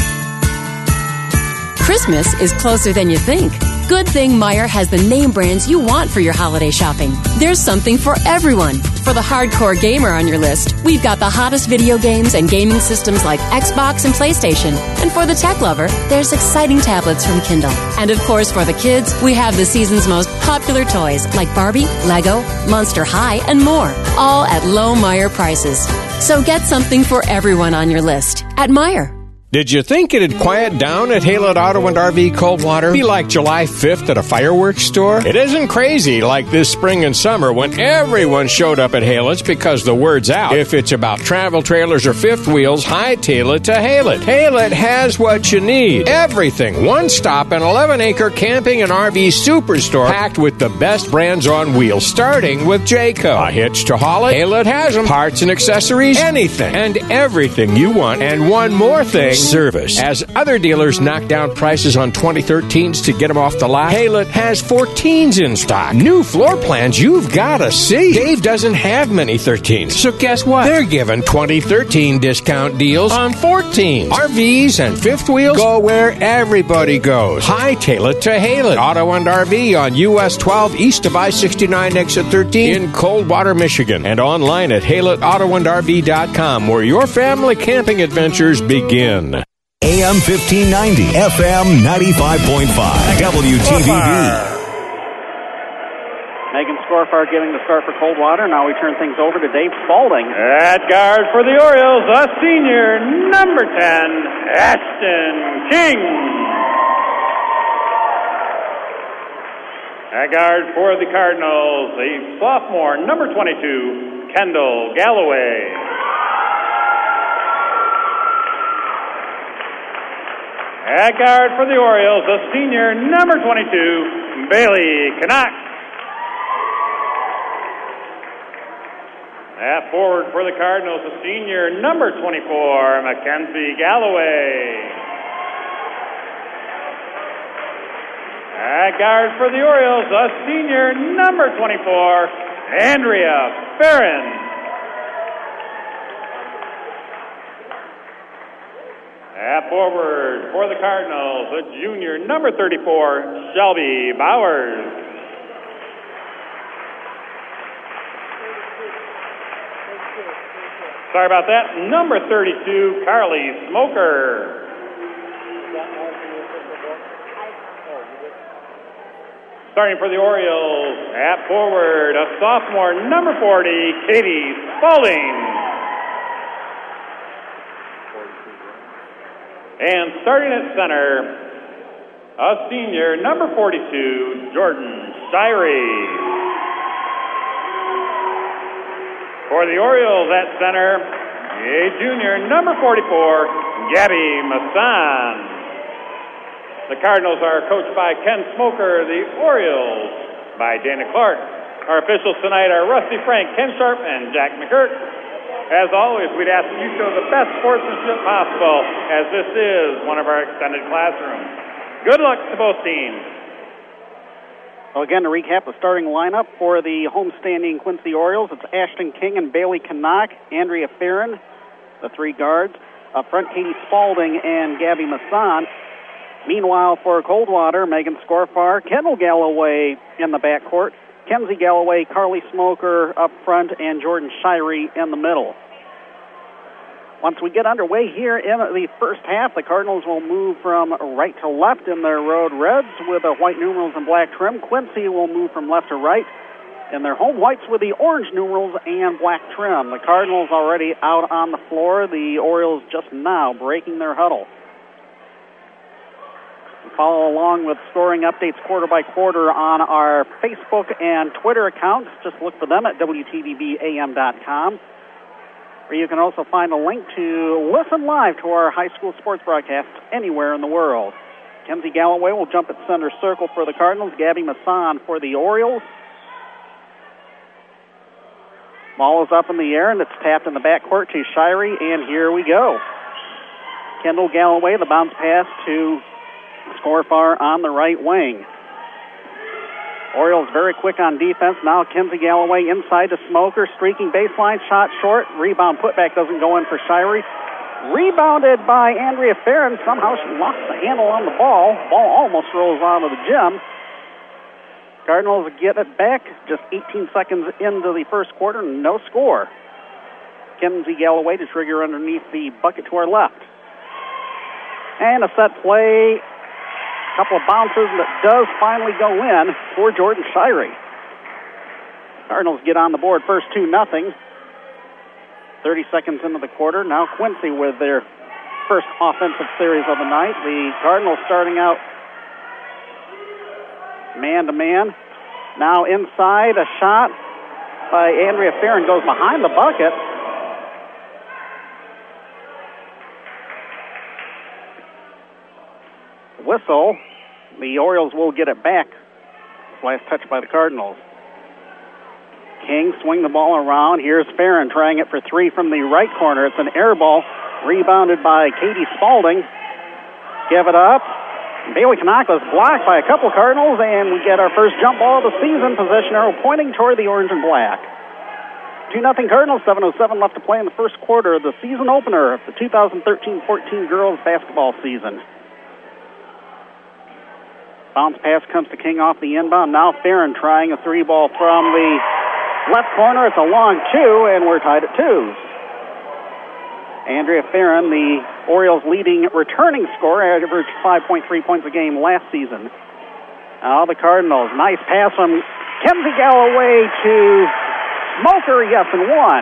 Speaker 10: Christmas is closer than you think. Good thing Meijer has the name brands you want for your holiday shopping. There's something for everyone. For the hardcore gamer on your list, we've got the hottest video games and gaming systems like Xbox and PlayStation. And for the tech lover, there's exciting tablets from Kindle. And of course, for the kids, we have the season's most popular toys like Barbie, Lego, Monster High, and more. All at low Meijer prices. So get something for everyone on your list at Meijer.
Speaker 8: Did you think it'd quiet down at Haylett Auto and R V Coldwater? Be like July fifth at a fireworks store? It isn't crazy like this spring and summer when everyone showed up at Haylett's because the word's out. If it's about travel trailers or fifth wheels, hightail it to Haylett. Haylett has what you need. Everything. One stop, an eleven acre camping and R V superstore packed with the best brands on wheels, starting with Jayco. A hitch to haul it? Haylett has them. Parts and accessories, anything and everything you want. And one more thing. service. As other dealers knock down prices on twenty thirteens to get them off the lot, Haylett has fourteens in stock. New floor plans you've got to see. Dave doesn't have many thirteens, so guess what? They're giving twenty thirteen discount deals on fourteens. R Vs and fifth wheels go where everybody goes. Hightail it to Haylett Auto and R V on U S twelve east of I sixty-nine exit thirteen in Coldwater, Michigan, and online at haylett auto and R V dot com, where your family camping adventures begin.
Speaker 1: A M fifteen ninety, F M ninety-five point five, W T V B.
Speaker 2: Megan Scorfar getting the start for Coldwater. Now we turn things over to Dave Spalding.
Speaker 17: At guard for the Orioles, a senior, number ten, Ashton King. At guard for the Cardinals, a sophomore, number twenty-two, Kendall Galloway. At guard for the Orioles, a senior, number twenty-two, Bailey Canuck. At forward for the Cardinals, a senior, number twenty-four, Mackenzie Galloway. At guard for the Orioles, a senior, number twenty-four, Andrea Farron. At forward for the Cardinals, a junior, number thirty-four, Shelby Bowers. Sorry about that. Number thirty-two, Carly Smoker. Starting for the Orioles, at forward, a sophomore, number forty, Katie Spalding. And starting at center, a senior, number forty-two, Jordan Shirey. For the Orioles at center, a junior, number forty-four, Gabby Masson. The Cardinals are coached by Ken Smoker, the Orioles by Dana Clark. Our officials tonight are Rusty Frank, Ken Sharp, and Jack McGirt. As always, we'd ask that you show the best sportsmanship possible, as this is one of our extended classrooms. Good luck to both teams.
Speaker 2: Well, again, to recap the starting lineup for the homestanding Quincy Orioles, it's Ashton King and Bailey Canuck, Andrea Farron, the three guards. Up front, Katie Spalding and Gabby Masson. Meanwhile, for Coldwater, Megan Scorfar, Kendall Galloway in the backcourt, Kenzie Galloway, Carly Smoker up front, and Jordan Shirey in the middle. Once we get underway here in the first half, the Cardinals will move from right to left in their road reds with the white numerals and black trim. Quincy will move from left to right in their home whites with the orange numerals and black trim. The Cardinals already out on the floor. The Orioles just now breaking their huddle. Follow along with scoring updates quarter by quarter on our Facebook and Twitter accounts. Just look for them at W T V B A M dot com, where you can also find a link to listen live to our high school sports broadcasts anywhere in the world. Kenzie Galloway will jump at center circle for the Cardinals. Gabby Masson for the Orioles. Ball is up in the air, and it's tapped in the backcourt to Shirey, and here we go. Kendall Galloway, the bounce pass to Scorfar on the right wing. Orioles very quick on defense. Now Kenzie Galloway inside to Smoker. Streaking baseline, shot short. Rebound putback doesn't go in for Shirey. Rebounded by Andrea Farron. Somehow she lost the handle on the ball. Ball almost rolls out of the gym. Cardinals get it back just eighteen seconds into the first quarter. No score. Kenzie Galloway to trigger underneath the bucket to our left. And a set play. Couple of bounces that does finally go in for Jordan Shirey. Cardinals get on the board first two nothing. thirty seconds into the quarter. Now Quincy with their first offensive series of the night. The Cardinals starting out man-to-man. Now inside, a shot by Andrea Farron goes behind the bucket. Whistle. The Orioles will get it back. Last touch by the Cardinals. King swing the ball around. Here's Farron trying it for three from the right corner. It's an air ball Rebounded by Katie Spaulding. Give it up. Bailey Canuck was blocked by a couple Cardinals, and we get our first jump ball of the season. Possession arrow pointing toward the orange and black. two nothing Cardinals, seven oh seven left to play in the first quarter of the season opener of the two thousand thirteen fourteen girls basketball season. Bounce pass comes to King off the inbound. Now Farron trying a three ball from the left corner. It's a long two, and we're tied at two. Andrea Farron, the Orioles' leading returning scorer, averaged five point three points a game last season. Now the Cardinals, nice pass from Kenzie Galloway to Smoker, yes, and one.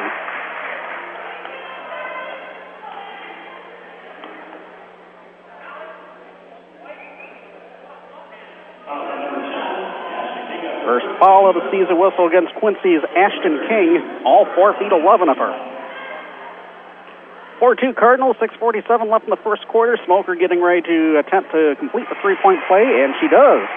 Speaker 2: First foul of the season whistle against Quincy's Ashton King, all four feet eleven of her. four two Cardinals, six forty-seven left in the first quarter. Smoker getting ready to attempt to complete the three-point play, and she does.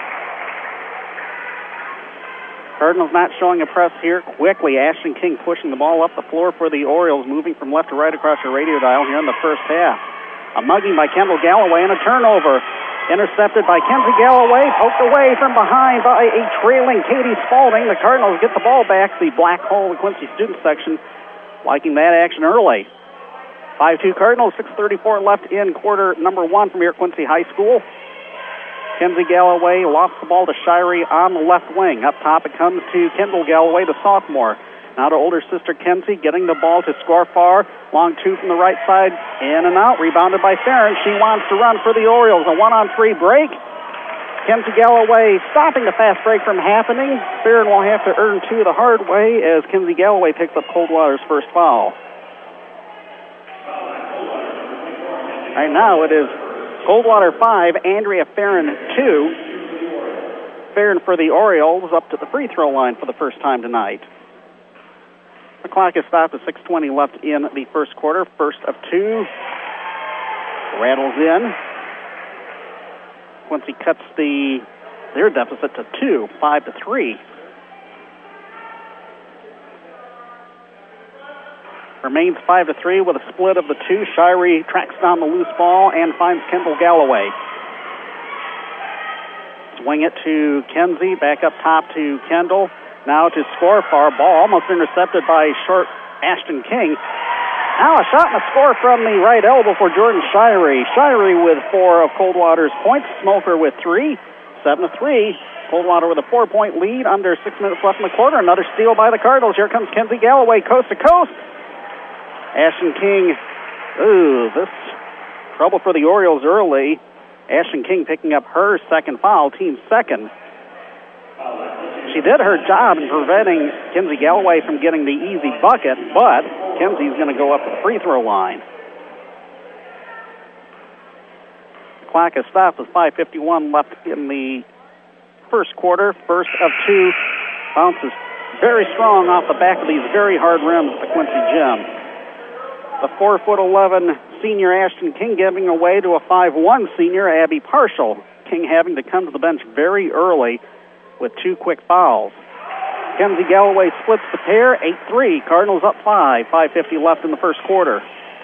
Speaker 2: Cardinals not showing a press here. Quickly, Ashton King pushing the ball up the floor for the Orioles, moving from left to right across her radio dial here in the first half. A mugging by Kendall Galloway and a turnover. Intercepted by Kenzie Galloway, poked away from behind by a trailing Katie Spaulding. The Cardinals get the ball back. The black hole of the Quincy student section liking that action early. five two Cardinals, six thirty-four left in quarter number one from here at Quincy High School. Kenzie Galloway lofts the ball to Shirey on the left wing. Up top it comes to Kendall Galloway, the sophomore. Now to older sister Kenzie, getting the ball to Scorfar. Long two from the right side, in and out, rebounded by Farron. She wants to run for the Orioles. A one-on-three break. Kenzie Galloway stopping the fast break from happening. Farron will have to earn two the hard way as Kenzie Galloway picks up Coldwater's first foul. Right now it is Coldwater five, Andrea Farron two. Farron for the Orioles up to the free throw line for the first time tonight. The clock is stopped at six twenty left in the first quarter. First of two. Rattles in. Quincy cuts the their deficit to two, five to three. Remains five to three with a split of the two. Shirey tracks down the loose ball and finds Kendall Galloway. Swing it to Kenzie, back up top to Kendall. Now to Scorfar. Ball almost intercepted by short Ashton King. Now a shot and a score from the right elbow for Jordan Shirey. Shirey with four of Coldwater's points. Smoker with three. Seven to three. Coldwater with a four-point lead. Under six minutes left in the quarter. Another steal by the Cardinals. Here comes Kenzie Galloway, coast to coast. Ashton King. Ooh, this trouble for the Orioles early. Ashton King picking up her second foul, team second. She did her job in preventing Kenzie Galloway from getting the easy bucket, but Kenzie's going to go up to the free throw line. The clock is stopped with five fifty-one left in the first quarter. First of two. Bounces very strong off the back of these very hard rims at the Quincy gym. The four foot eleven senior Ashton King giving away to a five one senior Abby Partial. King having to come to the bench very early with two quick fouls. Kenzie Galloway splits the pair, eight three. Cardinals up five, five fifty left in the first quarter.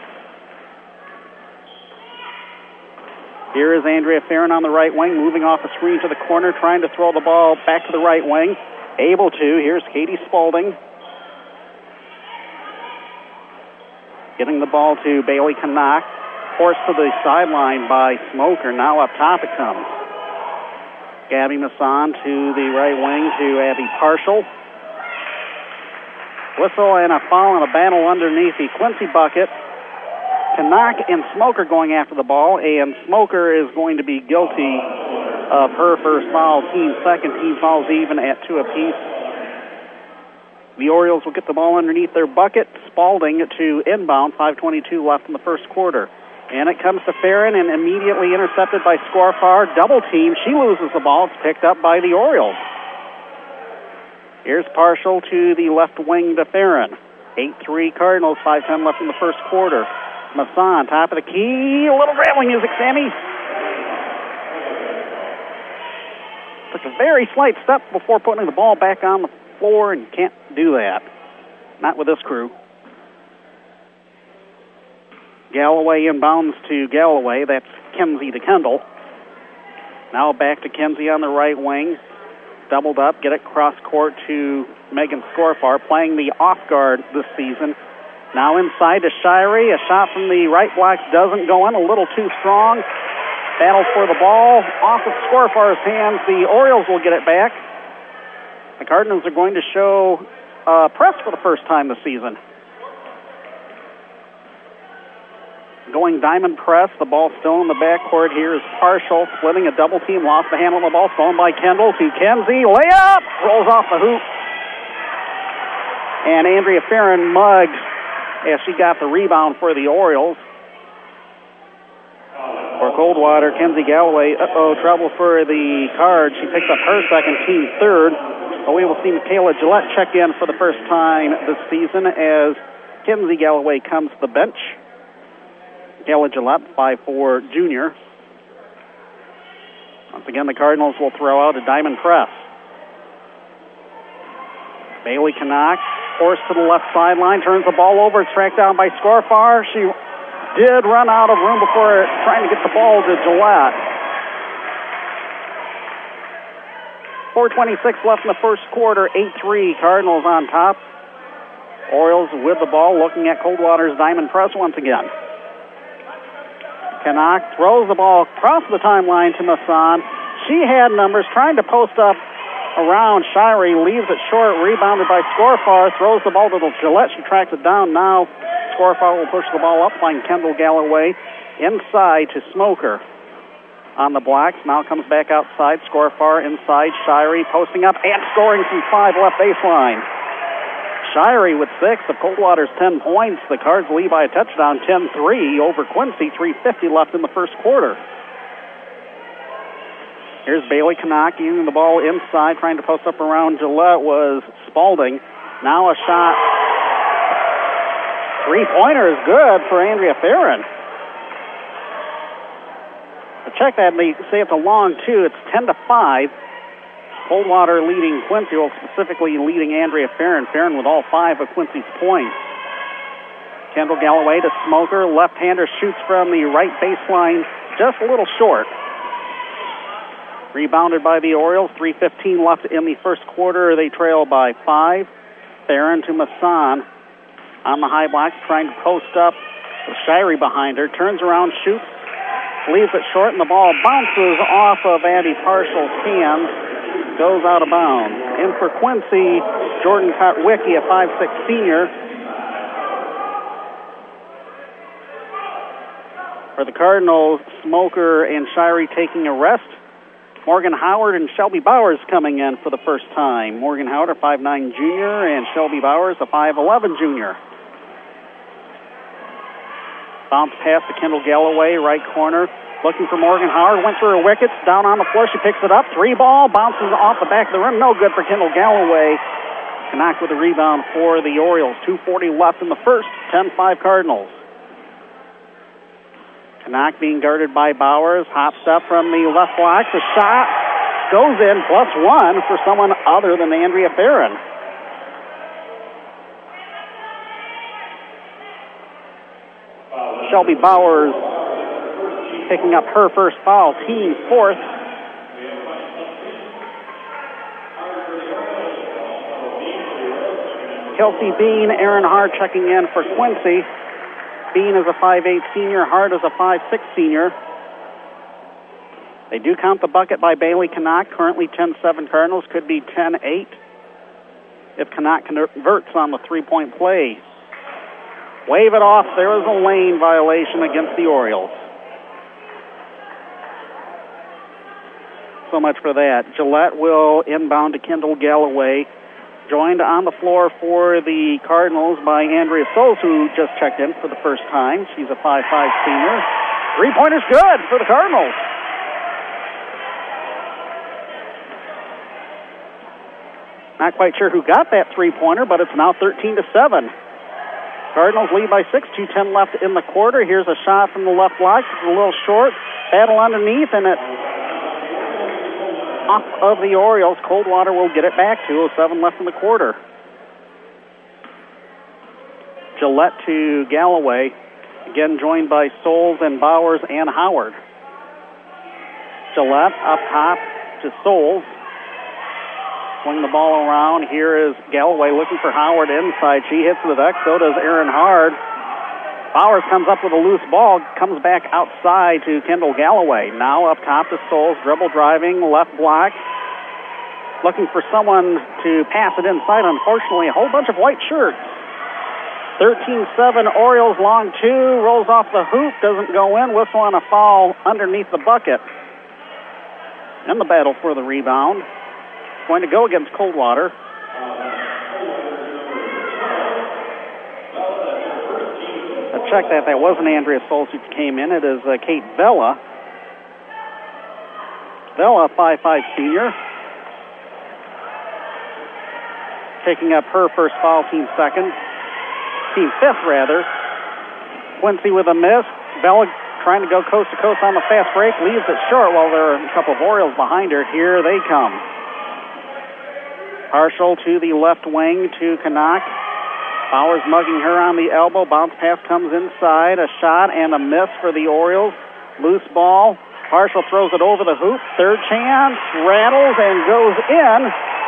Speaker 2: Here is Andrea Farron on the right wing, moving off the screen to the corner, trying to throw the ball back to the right wing. Able to. Here's Katie Spaulding. Getting the ball to Bailey Canuck. Forced to the sideline by Smoker. Now up top it comes. Gabby Masson to the right wing to Abby Partial. Whistle and a foul and a battle underneath the Quincy bucket. Canuck and Smoker going after the ball, and Smoker is going to be guilty of her first foul. Team second, team fouls even at two apiece. The Orioles will get the ball underneath their bucket. Spaulding to inbound, five twenty-two left in the first quarter. And it comes to Farron and immediately intercepted by Scorfar. Double team. She loses the ball. It's picked up by the Orioles. Here's Partial to the left wing to Farron. eight three Cardinals, five ten left in the first quarter. Masson, top of the key. A little rattling music, Sammy. Took a very slight step before putting the ball back on the floor and can't do that. Not with this crew. Galloway inbounds to Galloway. That's Kenzie to Kendall. Now back to Kenzie on the right wing. Doubled up, get it cross court to Megan Scorfar, playing the off guard this season. Now inside to Shirey. A shot from the right block doesn't go in, a little too strong. Battle for the ball. Off of Scorfar's hands. The Orioles will get it back. The Cardinals are going to show uh, press for the first time this season. Going diamond press. The ball still in the backcourt. Here is Partial splitting a double team. Lost the handle on the ball. Stolen by Kendall to Kenzie. Layup! Rolls off the hoop. And Andrea Farron mugged as she got the rebound for the Orioles. For Coldwater, Kenzie Galloway, uh-oh, trouble for the Cards. She picks up her second, team third. But we will see Michaela Gillette check in for the first time this season as Kenzie Galloway comes to the bench. Michaela Gillette, five foot four junior. Once again, the Cardinals will throw out a diamond press. Bailey Canuck forced to the left sideline, turns the ball over, it's tracked down by Scorfar. She did run out of room before trying to get the ball to Gillette. four twenty-six left in the first quarter, eight three, Cardinals on top. Orioles with the ball, looking at Coldwater's diamond press once again. Canuck throws the ball across the timeline to Masson. She had numbers, trying to post up around Shirey, leaves it short, rebounded by Scorfar, throws the ball to the Gillette. She tracks it down. Now Scorfar will push the ball up, playing Kendall Galloway inside to Smoker. On the blocks, now comes back outside. Scorfar inside, Shirey posting up and scoring from five left baseline. Shirey with six of Coldwater's ten points. The Cards lead by a touchdown, ten three over Quincy. three fifty left in the first quarter. Here's Bailey Canuck using the ball inside, trying to post up around Gillette was Spalding. Now a shot. Three-pointer is good for Andrea Farron. Check that, and they say it's a long two. It's ten to five. Coldwater leading Quincy, well, specifically leading Andrea Farron. Farron with all five of Quincy's points. Kendall Galloway to Smoker. Left-hander shoots from the right baseline, just a little short. Rebounded by the Orioles. three fifteen left in the first quarter. They trail by five. Farron to Masson on the high block, trying to post up with Shirey behind her. Turns around, shoots, leaves it short, and the ball bounces off of Andy Partial's hands, goes out of bounds. In for Quincy, Jordan Kotwicki, a five six senior. For the Cardinals, Smoker and Shirey taking a rest. Morgan Howard and Shelby Bowers coming in for the first time. Morgan Howard, a five nine junior, and Shelby Bowers, a five eleven junior. Bounce pass to Kendall Galloway, right corner. Looking for Morgan Howard. Went through her wickets. Down on the floor. She picks it up. Three ball. Bounces off the back of the rim. No good for Kendall Galloway. Canuck with a rebound for the Orioles. two forty left in the first. ten five Cardinals. Canuck being guarded by Bowers. Hops up from the left block. The shot goes in. Plus one for someone other than Andrea Farron. Shelby Bowers picking up her first foul, team fourth. Kelsey Bean, Aaron Hart checking in for Quincy. Bean is a five eight senior, Hart is a five six senior. They do count the bucket by Bailey Canuck, currently ten seven Cardinals, could be ten eight if Canuck converts on the three-point play. Wave it off. There was a lane violation against the Orioles. So much for that. Gillette will inbound to Kendall Galloway. Joined on the floor for the Cardinals by Andrea Soles, who just checked in for the first time. She's a five five senior. Three-pointer's good for the Cardinals. Not quite sure who got that three-pointer, but it's now thirteen to seven. Cardinals lead by six, two ten left in the quarter. Here's a shot from the left block. It's a little short. Battle underneath, and it off of the Orioles. Coldwater will get it back. two oh seven left in the quarter. Gillette to Galloway. Again, joined by Souls and Bowers and Howard. Gillette up top to Souls. Swing the ball around. Here is Galloway looking for Howard inside. She hits the deck. So does Aaron Hard. Bowers comes up with a loose ball. Comes back outside to Kendall Galloway. Now up top to Souls. Dribble driving. Left block. Looking for someone to pass it inside. Unfortunately, a whole bunch of white shirts. thirteen seven Orioles, long two. Rolls off the hoop. Doesn't go in. Whistle on a foul underneath the bucket. And the battle for the rebound. Going to go against Coldwater. I checked that. That wasn't Andrea Souls who came in. It is uh, Kate Vella. Vella, five five senior. Taking up her first foul, team second. Team fifth, rather. Quincy with a miss. Vella trying to go coast to coast on the fast break. Leaves it short while there are a couple of Orioles behind her. Here they come. Partial to the left wing to Canuck. Bowers mugging her on the elbow. Bounce pass comes inside. A shot and a miss for the Orioles. Loose ball. Partial throws it over the hoop. Third chance. Rattles and goes in.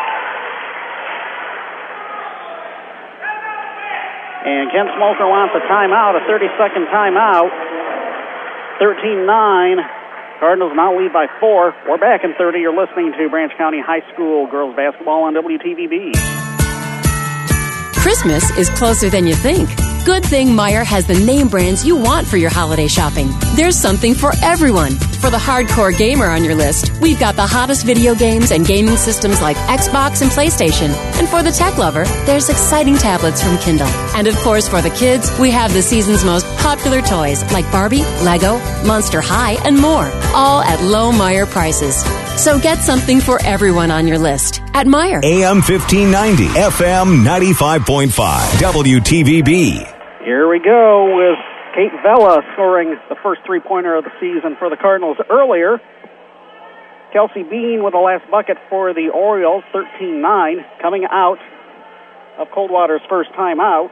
Speaker 2: And Ken Smoker wants a timeout, a thirty-second timeout. thirteen nine. Cardinals now lead by four. We're back in thirty. You're listening to Branch County High School girls basketball on W T V B.
Speaker 10: Christmas is closer than you think. Good thing Meijer has the name brands you want for your holiday shopping. There's something for everyone. For the hardcore gamer on your list, we've got the hottest video games and gaming systems like Xbox and PlayStation. And for the tech lover, there's exciting tablets from Kindle. And of course, for the kids, we have the season's most popular toys like Barbie, Lego, Monster High, and more, all at low Meijer prices. So get something for everyone on your list at Meijer.
Speaker 1: A M fifteen ninety, F M ninety-five point five, W T V B.
Speaker 2: Here we go with Kate Vella scoring the first three-pointer of the season for the Cardinals earlier. Kelsey Bean with the last bucket for the Orioles, thirteen nine, coming out of Coldwater's first time out.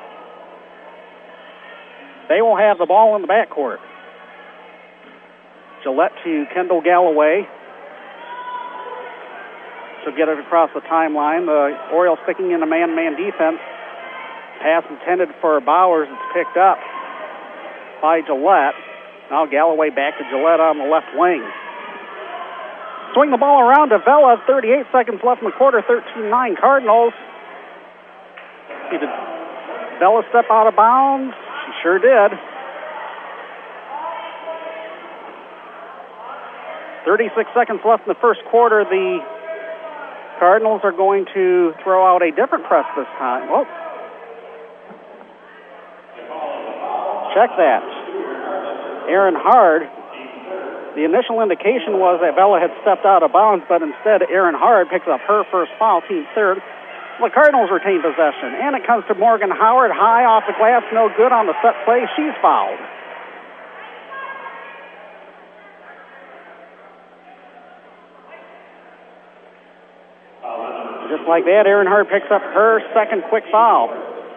Speaker 2: They will have the ball in the backcourt. Gillette to Kendall Galloway. She'll get it across the timeline. The Orioles sticking in a man-to-man defense. Pass intended for Bowers. It's picked up by Gillette. Now Galloway back to Gillette on the left wing. Swing the ball around to Vella. thirty-eight seconds left in the quarter. thirteen nine Cardinals. Did Vella step out of bounds? She sure did. thirty-six seconds left in the first quarter. The Cardinals are going to throw out a different press this time. Whoa. Check that. Aaron Hard. The initial indication was that Vella had stepped out of bounds, but instead Aaron Hard picks up her first foul, team third. The Cardinals retain possession, and it comes to Morgan Howard, high off the glass, no good on the set play. She's fouled. Just like that, Aaron Hard picks up her second quick foul.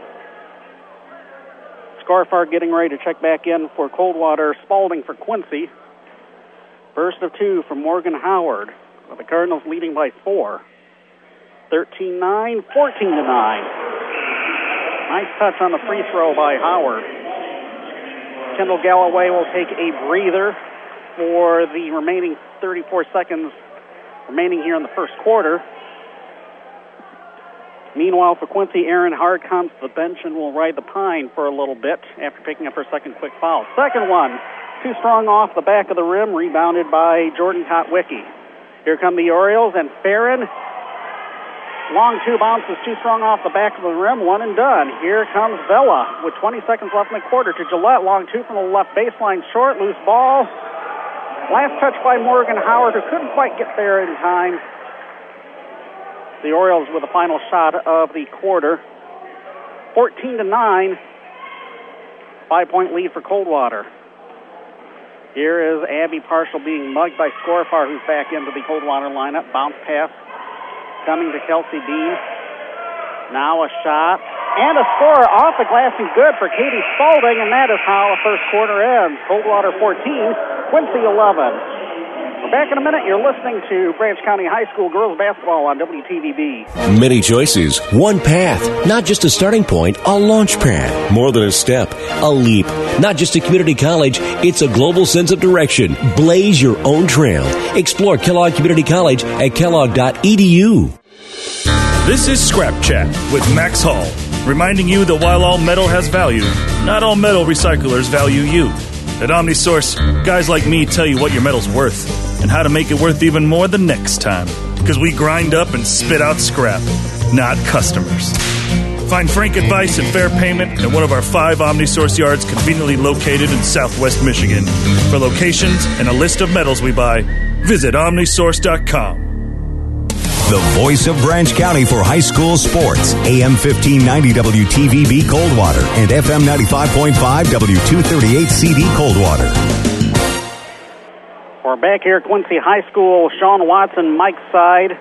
Speaker 2: Scarfar getting ready to check back in for Coldwater. Spalding for Quincy. Burst of two from Morgan Howard, with the Cardinals leading by four. thirteen nine, fourteen to nine. Nice touch on the free throw by Howard. Kendall Galloway will take a breather for the remaining thirty-four seconds remaining here in the first quarter. Meanwhile, for Quincy, Aaron Hard comes to the bench and will ride the pine for a little bit after picking up her second quick foul. Second one, too strong off the back of the rim, rebounded by Jordan Kotwicki. Here come the Orioles, and Farron, long two bounces, too strong off the back of the rim, one and done. Here comes Vella with twenty seconds left in the quarter to Gillette, long two from the left baseline, short, loose ball. Last touch by Morgan Howard, who couldn't quite get there in time. The Orioles with the final shot of the quarter. fourteen to nine. Five-point lead for Coldwater. Here is Abby Partial being mugged by Scorfar, who's back into the Coldwater lineup. Bounce pass coming to Kelsey Bean. Now a shot. And a score off the glass and good for Katie Spaulding, and that is how the first quarter ends. Coldwater fourteen, Quincy eleven. We're back in a minute. You're listening to Branch County High School girls basketball on W T V B.
Speaker 5: Many choices, one path. Not just a starting point, a launch pad. More than a step, a leap. Not just a community college, it's a global sense of direction. Blaze your own trail. Explore Kellogg Community College at kellogg dot e d u.
Speaker 11: This is Scrap Chat with Max Hall, reminding you that while all metal has value, not all metal recyclers value you. At OmniSource, guys like me tell you what your metal's worth and how to make it worth even more the next time. Because we grind up and spit out scrap, not customers. Find frank advice and fair payment at one of our five OmniSource yards conveniently located in Southwest Michigan. For locations and a list of metals we buy, visit omnisource dot com.
Speaker 1: The voice of Branch County for high school sports. A M fifteen ninety W T V B Coldwater and F M ninety-five point five W two thirty-eight C D Coldwater.
Speaker 2: We're back here at Quincy High School. Sean Watson, Mike's side.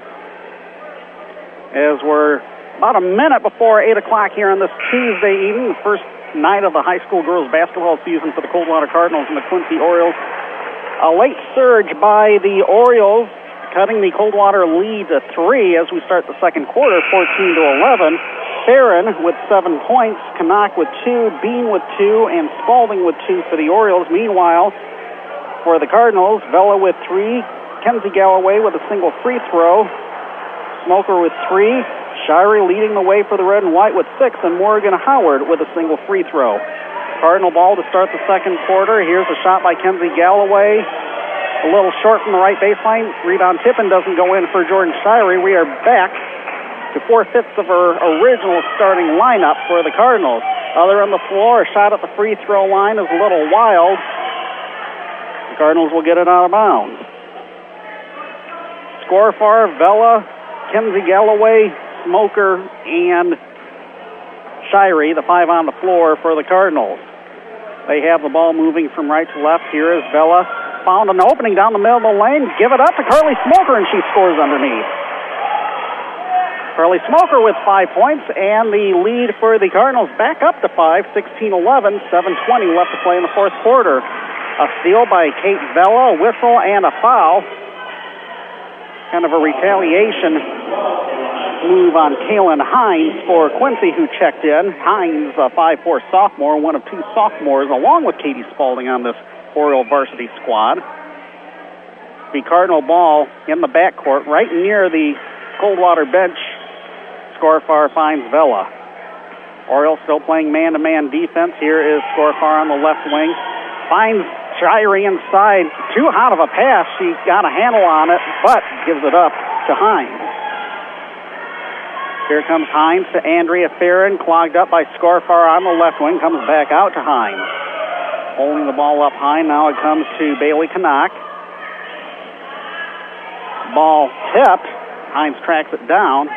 Speaker 2: As we're about a minute before eight o'clock here on this Tuesday evening, the first night of the high school girls basketball season for the Coldwater Cardinals and the Quincy Orioles. A late surge by the Orioles, cutting the Coldwater lead to three as we start the second quarter, fourteen to eleven. Farron with seven points, Canuck with two, Bean with two, and Spaulding with two for the Orioles. Meanwhile, for the Cardinals, Vela with three, Kenzie Galloway with a single free throw, Smoker with three, Shirey leading the way for the red and white with six, and Morgan Howard with a single free throw. Cardinal ball to start the second quarter. Here's a shot by Kenzie Galloway. A little short from the right baseline. Rebound tip-in doesn't go in for Jordan Shirey. We are back to four-fifths of our original starting lineup for the Cardinals. Other on the floor, a shot at the free throw line is a little wild. The Cardinals will get it out of bounds. Score for Vela, Kenzie Galloway, Smoker, and Shirey, the five on the floor for the Cardinals. They have the ball moving from right to left. Here is Vela. Found an opening down the middle of the lane. Give it up to Carly Smoker, and she scores underneath. Carly Smoker with five points, and the lead for the Cardinals back up to five, sixteen eleven, seven twenty left to play in the fourth quarter. A steal by Kate Vela, a whistle, and a foul. Kind of a retaliation move on Kaylin Hines for Quincy, who checked in. Hines, a five four sophomore, one of two sophomores, along with Katie Spaulding on this Oriole varsity squad. The Cardinal ball in the backcourt, right near the Coldwater bench. Scorfar finds Vela. Orioles still playing man-to-man defense. Here is Scorfar on the left wing. Finds Shirey inside. Too hot of a pass. She got a handle on it, but gives it up to Hines. Here comes Hines to Andrea Farron, clogged up by Scorfar on the left wing. Comes back out to Hines. Holding the ball up high. Now it comes to Bailey Canuck. Ball tipped. Hines tracks it down.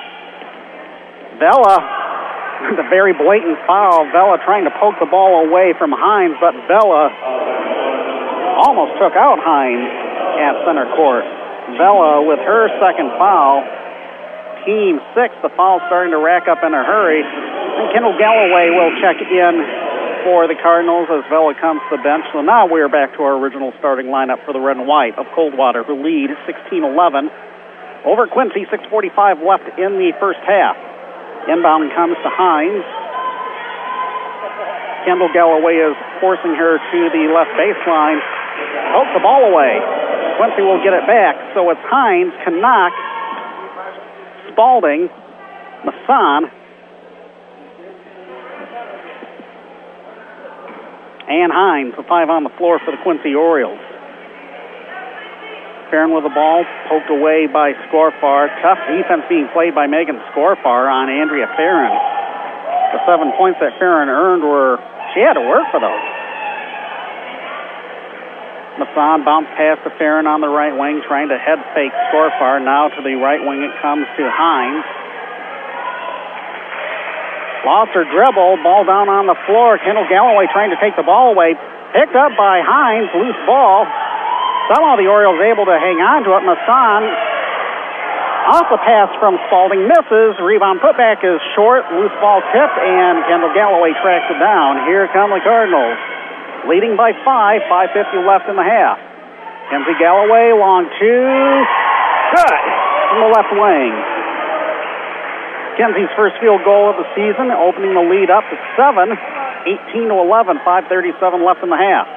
Speaker 2: Vela, the very blatant foul. Vela trying to poke the ball away from Hines, but Vela almost took out Hines at center court. Vela with her second foul. Team six. The foul starting to rack up in a hurry. And Kendall Galloway will check in for the Cardinals as Vela comes to the bench. So now we're back to our original starting lineup for the red and white of Coldwater, who lead sixteen eleven over Quincy. six forty-five left in the first half. Inbound comes to Hines. Kendall Galloway is forcing her to the left baseline. Pokes the ball away. Quincy will get it back. So it's Hines, Canuck, Spaulding, Masson, and Hines, the five on the floor for the Quincy Orioles. Farron with the ball, poked away by Scorfar. Tough defense being played by Megan Scorfar on Andrea Farron. The seven points that Farron earned were, she had to work for those. Masson bounced past to Farron on the right wing, trying to head fake Scorfar. Now to the right wing it comes to Hines. Lost her dribble, ball down on the floor. Kendall Galloway trying to take the ball away. Picked up by Hines, loose ball. Somehow the Orioles able to hang on to it. Masson Off the pass from Spalding, misses. Rebound putback is short. Loose ball tipped, and Kendall Galloway tracks it down. Here come the Cardinals, leading by five. five fifty left in the half. Kenzie Galloway, long two. Good. From the left wing. Kenzie's first field goal of the season, opening the lead up to seven. eighteen to eleven. five thirty-seven left in the half.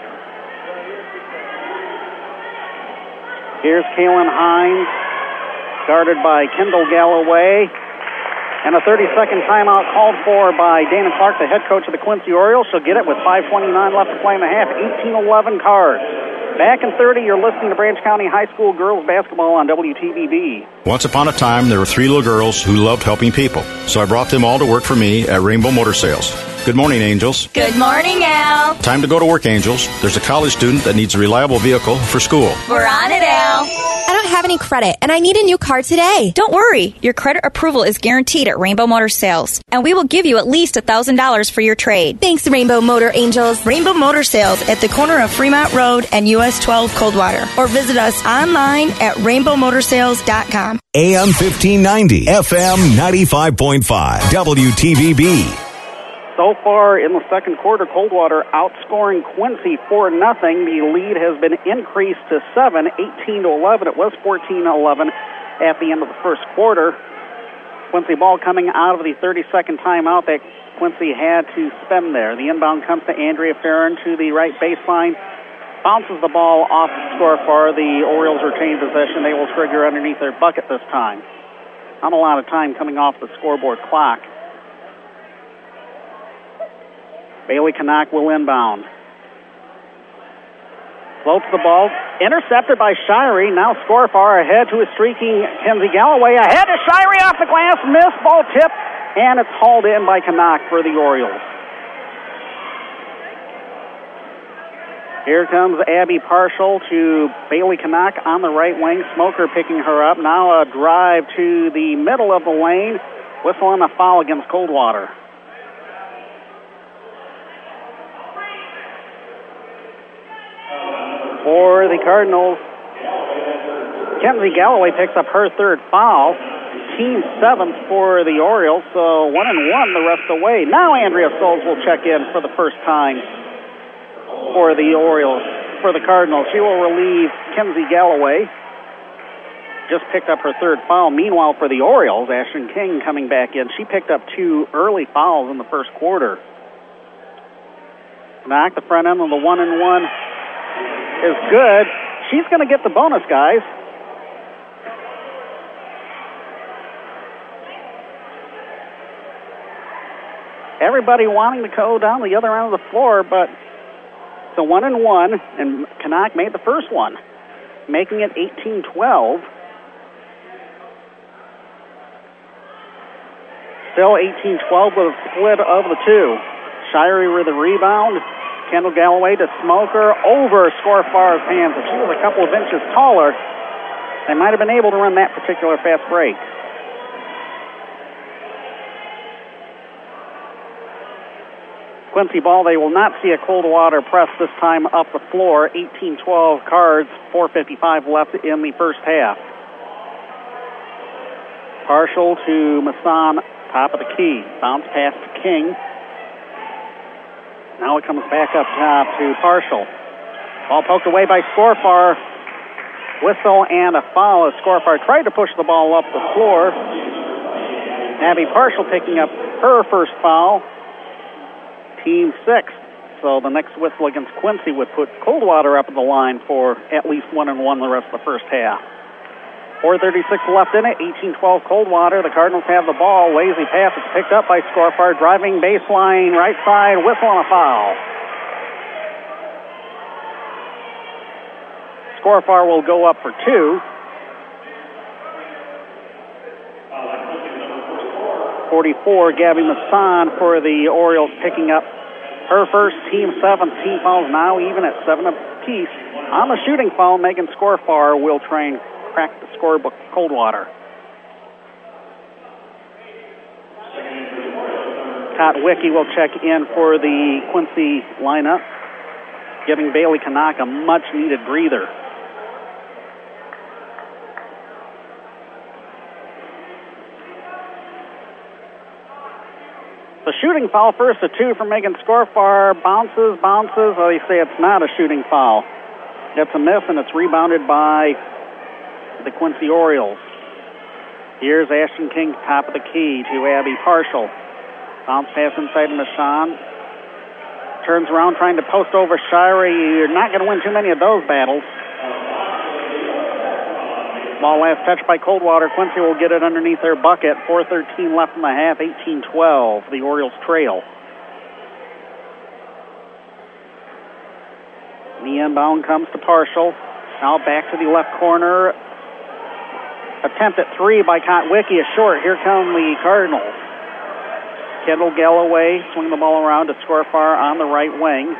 Speaker 2: Here's Kaylin Hines, guarded by Kendall Galloway. And a thirty-second timeout called for by Dana Clark, the head coach of the Quincy Orioles. She'll get it with five twenty-nine left to play in the half. eighteen eleven Cards. Back in thirty, you're listening to Branch County High School girls basketball on W T V B.
Speaker 18: Once upon a time, there were three little girls who loved helping people. So I brought them all to work for me at Rainbow Motor Sales. Good morning, Angels.
Speaker 19: Good morning, Al.
Speaker 18: Time to go to work, Angels. There's a college student that needs a reliable vehicle for school.
Speaker 19: We're on it, Al.
Speaker 4: I don't have any credit, and I need a new car today.
Speaker 20: Don't worry. Your credit approval is guaranteed at Rainbow Motor Sales, and we will give you at least one thousand dollars for your trade.
Speaker 4: Thanks, Rainbow Motor Angels.
Speaker 21: Rainbow Motor Sales at the corner of Fremont Road and U S twelve Coldwater. Or visit us online at rainbow motor sales dot com.
Speaker 1: A M fifteen ninety, F M ninety-five point five, W T V B.
Speaker 2: So far in the second quarter, Coldwater outscoring Quincy four nothing. The lead has been increased to seven, eighteen to eleven. It was fourteen eleven at the end of the first quarter. Quincy ball coming out of the thirty-second timeout that Quincy had to spend there. The inbound comes to Andrea Farron to the right baseline. Bounces the ball off the score far. The Orioles retain possession. They will trigger underneath their bucket this time. Not a lot of time coming off the scoreboard clock. Bailey Canuck will inbound. Floats the ball. Intercepted by Shirey. Now Scorfar ahead to a streaking Kenzie Galloway. Ahead to Shirey off the glass. Missed ball tip. And it's hauled in by Canuck for the Orioles. Here comes Abby Partial to Bailey Canuck on the right wing. Smoker picking her up. Now a drive to the middle of the lane. Whistle on the foul against Coldwater. For the Cardinals, Kenzie Galloway picks up her third foul. Team seventh for the Orioles, so one and one the rest of the way. Now Andrea Souls will check in for the first time for the Orioles, for the Cardinals. She will relieve Kenzie Galloway. Just picked up her third foul. Meanwhile, for the Orioles, Ashton King coming back in. She picked up two early fouls in the first quarter. Knock the front end of the one and one is good. She's going to get the bonus, guys. Everybody wanting to go down the other end of the floor, but it's a one and one, and Canuck made the first one, making it eighteen twelve. Still eighteen twelve with a split of the two. Shirey with the rebound. Kendall Galloway to Smoker over Scorfar's hands. If she was a couple of inches taller, they might have been able to run that particular fast break. Quincy ball, they will not see a Coldwater press this time up the floor. eighteen twelve Cards, four fifty-five left in the first half. Partial to Masson, top of the key. Bounce pass to King. Now it comes back up top to Partial. Ball poked away by Scorfar. Whistle and a foul as Scorfar tried to push the ball up the floor. Abby Partial picking up her first foul. Team sixth. So the next whistle against Quincy would put Coldwater up at the line for at least one and one the rest of the first half. four thirty-six left in it, eighteen twelve Coldwater. The Cardinals have the ball. Lazy pass. It's picked up by Scorfar. Driving baseline, right side, whistle and a foul. Scorfar will go up for two. forty-four, Gabby Masson for the Orioles picking up her first, team seventh. Team fouls now even at seven apiece. On the shooting foul, Megan Scorfar will try and crack the scorebook Coldwater. Todd Wicke will check in for the Quincy lineup, giving Bailey Canuck a much-needed breather. The shooting foul, first a two from Megan Scorfar. Bounces, bounces. Oh, they say it's not a shooting foul. It's a miss, and it's rebounded by the Quincy Orioles. Here's Ashton King, top of the key to Abby Partial. Bounce pass inside to Mashan. Turns around trying to post over Shirey. You're not going to win too many of those battles. Ball last touch by Coldwater. Quincy will get it underneath their bucket. four thirteen left in the half, eighteen twelve. The Orioles trail. The inbound comes to Partial. Now back to the left corner. Attempt at three by Kotwicki is short. Here come the Cardinals. Kendall Galloway swing the ball around to Scorfar on the right wing.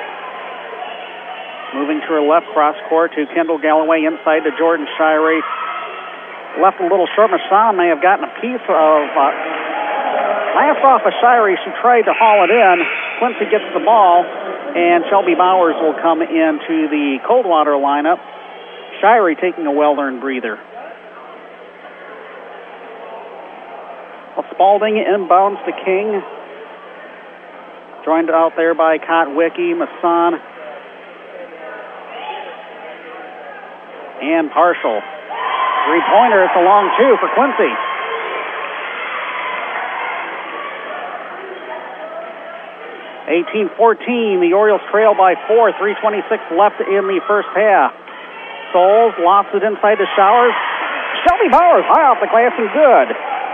Speaker 2: Moving to her left, cross court to Kendall Galloway inside to Jordan Shirey. Left a little short. Mashan may have gotten a piece of uh, last off of Shirey. She tried to haul it in. Quincy gets the ball, and Shelby Bowers will come into the Coldwater lineup. Shirey taking a well-earned breather. Well, Spalding inbounds to King. Joined out there by Kotwicki, Masson, and Partial. Three-pointer, it's a long two for Quincy. eighteen fourteen, the Orioles trail by four, three twenty-six left in the first half. Souls lofts it inside the Showers. Shelby Bowers high off the glass and good.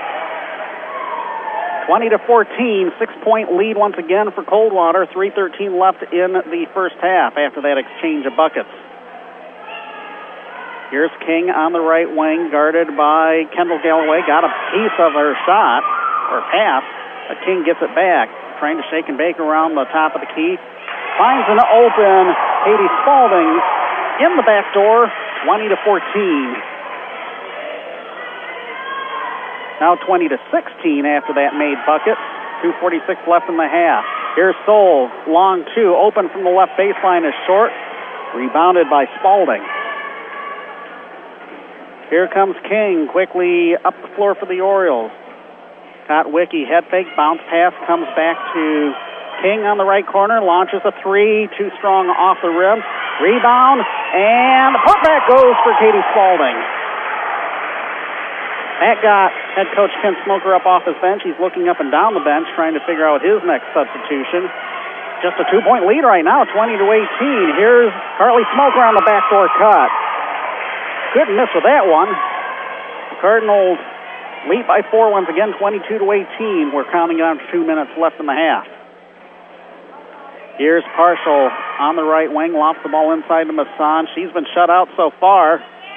Speaker 2: twenty to fourteen, six-point lead once again for Coldwater. three thirteen left in the first half after that exchange of buckets. Here's King on the right wing, guarded by Kendall Galloway. Got a piece of her shot, or pass, but King gets it back. Trying to shake and bake around the top of the key. Finds an open Katie Spalding in the back door, twenty to fourteen. Now twenty to sixteen after that made bucket. two forty-six left in the half. Here's Soul, long two, open from the left baseline is short. Rebounded by Spalding. Here comes King, quickly up the floor for the Orioles. Kotwicki, head fake, bounce pass, comes back to King on the right corner, launches a three, too strong off the rim. Rebound, and the putback goes for Katie Spalding. That got head coach Ken Smoker up off his bench. He's looking up and down the bench, trying to figure out his next substitution. Just a two-point lead right now, twenty to eighteen. Here's Carly Smoker on the backdoor cut. Couldn't miss with that one. The Cardinals lead by four once again, twenty-two to eighteen. We're counting down to two minutes left in the half. Here's Partial on the right wing, lofts the ball inside to Masson. She's been shut out so far.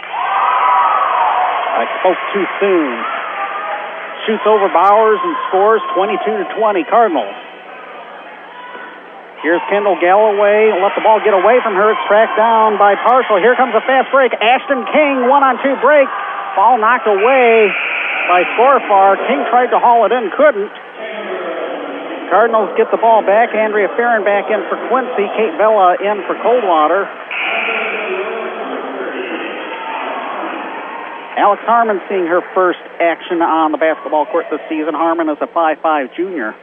Speaker 2: I spoke too soon. Shoots over Bowers and scores twenty-two to twenty, Cardinals. Here's Kendall Galloway. Let the ball get away from her. It's tracked down by Partial. Here comes a fast break. Ashton King, one-on-two break. Ball knocked away by Scorfar. King tried to haul it in, couldn't. Cardinals get the ball back. Andrea Farron back in for Quincy. Kate Vela in for Coldwater. Alex Harmon seeing her first action on the basketball court this season. Harmon is a five five junior.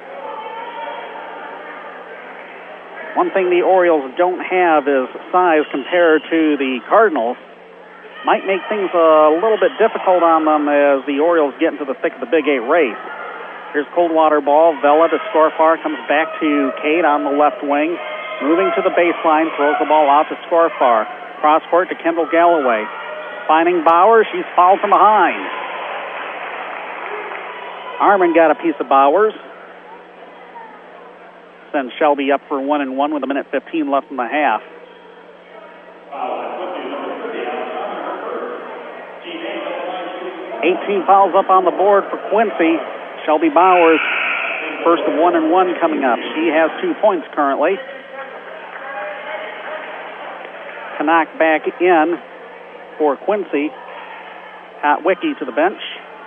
Speaker 2: One thing the Orioles don't have is size compared to the Cardinals. Might make things a little bit difficult on them as the Orioles get into the thick of the Big Eight race. Here's Coldwater ball. Vela to Scorfar, comes back to Kate on the left wing. Moving to the baseline, throws the ball out to Scorfar. Cross court to Kendall Galloway. Finding Bowers, she's fouled from behind. Harmon got a piece of Bowers. Sends Shelby up for one and one with a minute fifteen left in the half. eighteen fouls up on the board for Quincy. Shelby Bowers, first of one and one coming up. She has two points currently. Canuck back in for Quincy. Kotwicki to the bench.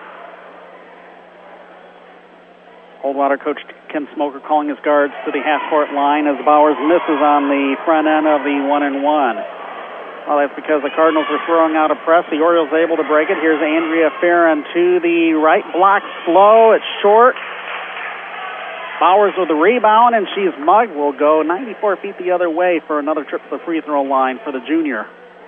Speaker 2: Coldwater coach Ken Smoker calling his guards to the half-court line as Bowers misses on the front end of the one and one. Well, that's because the Cardinals are throwing out a press. The Orioles able to break it. Here's Andrea Farron to the right block. Slow. It's short. Bowers with the rebound, and she's mugged. Will go ninety-four feet the other way for another trip to the free throw line for the junior.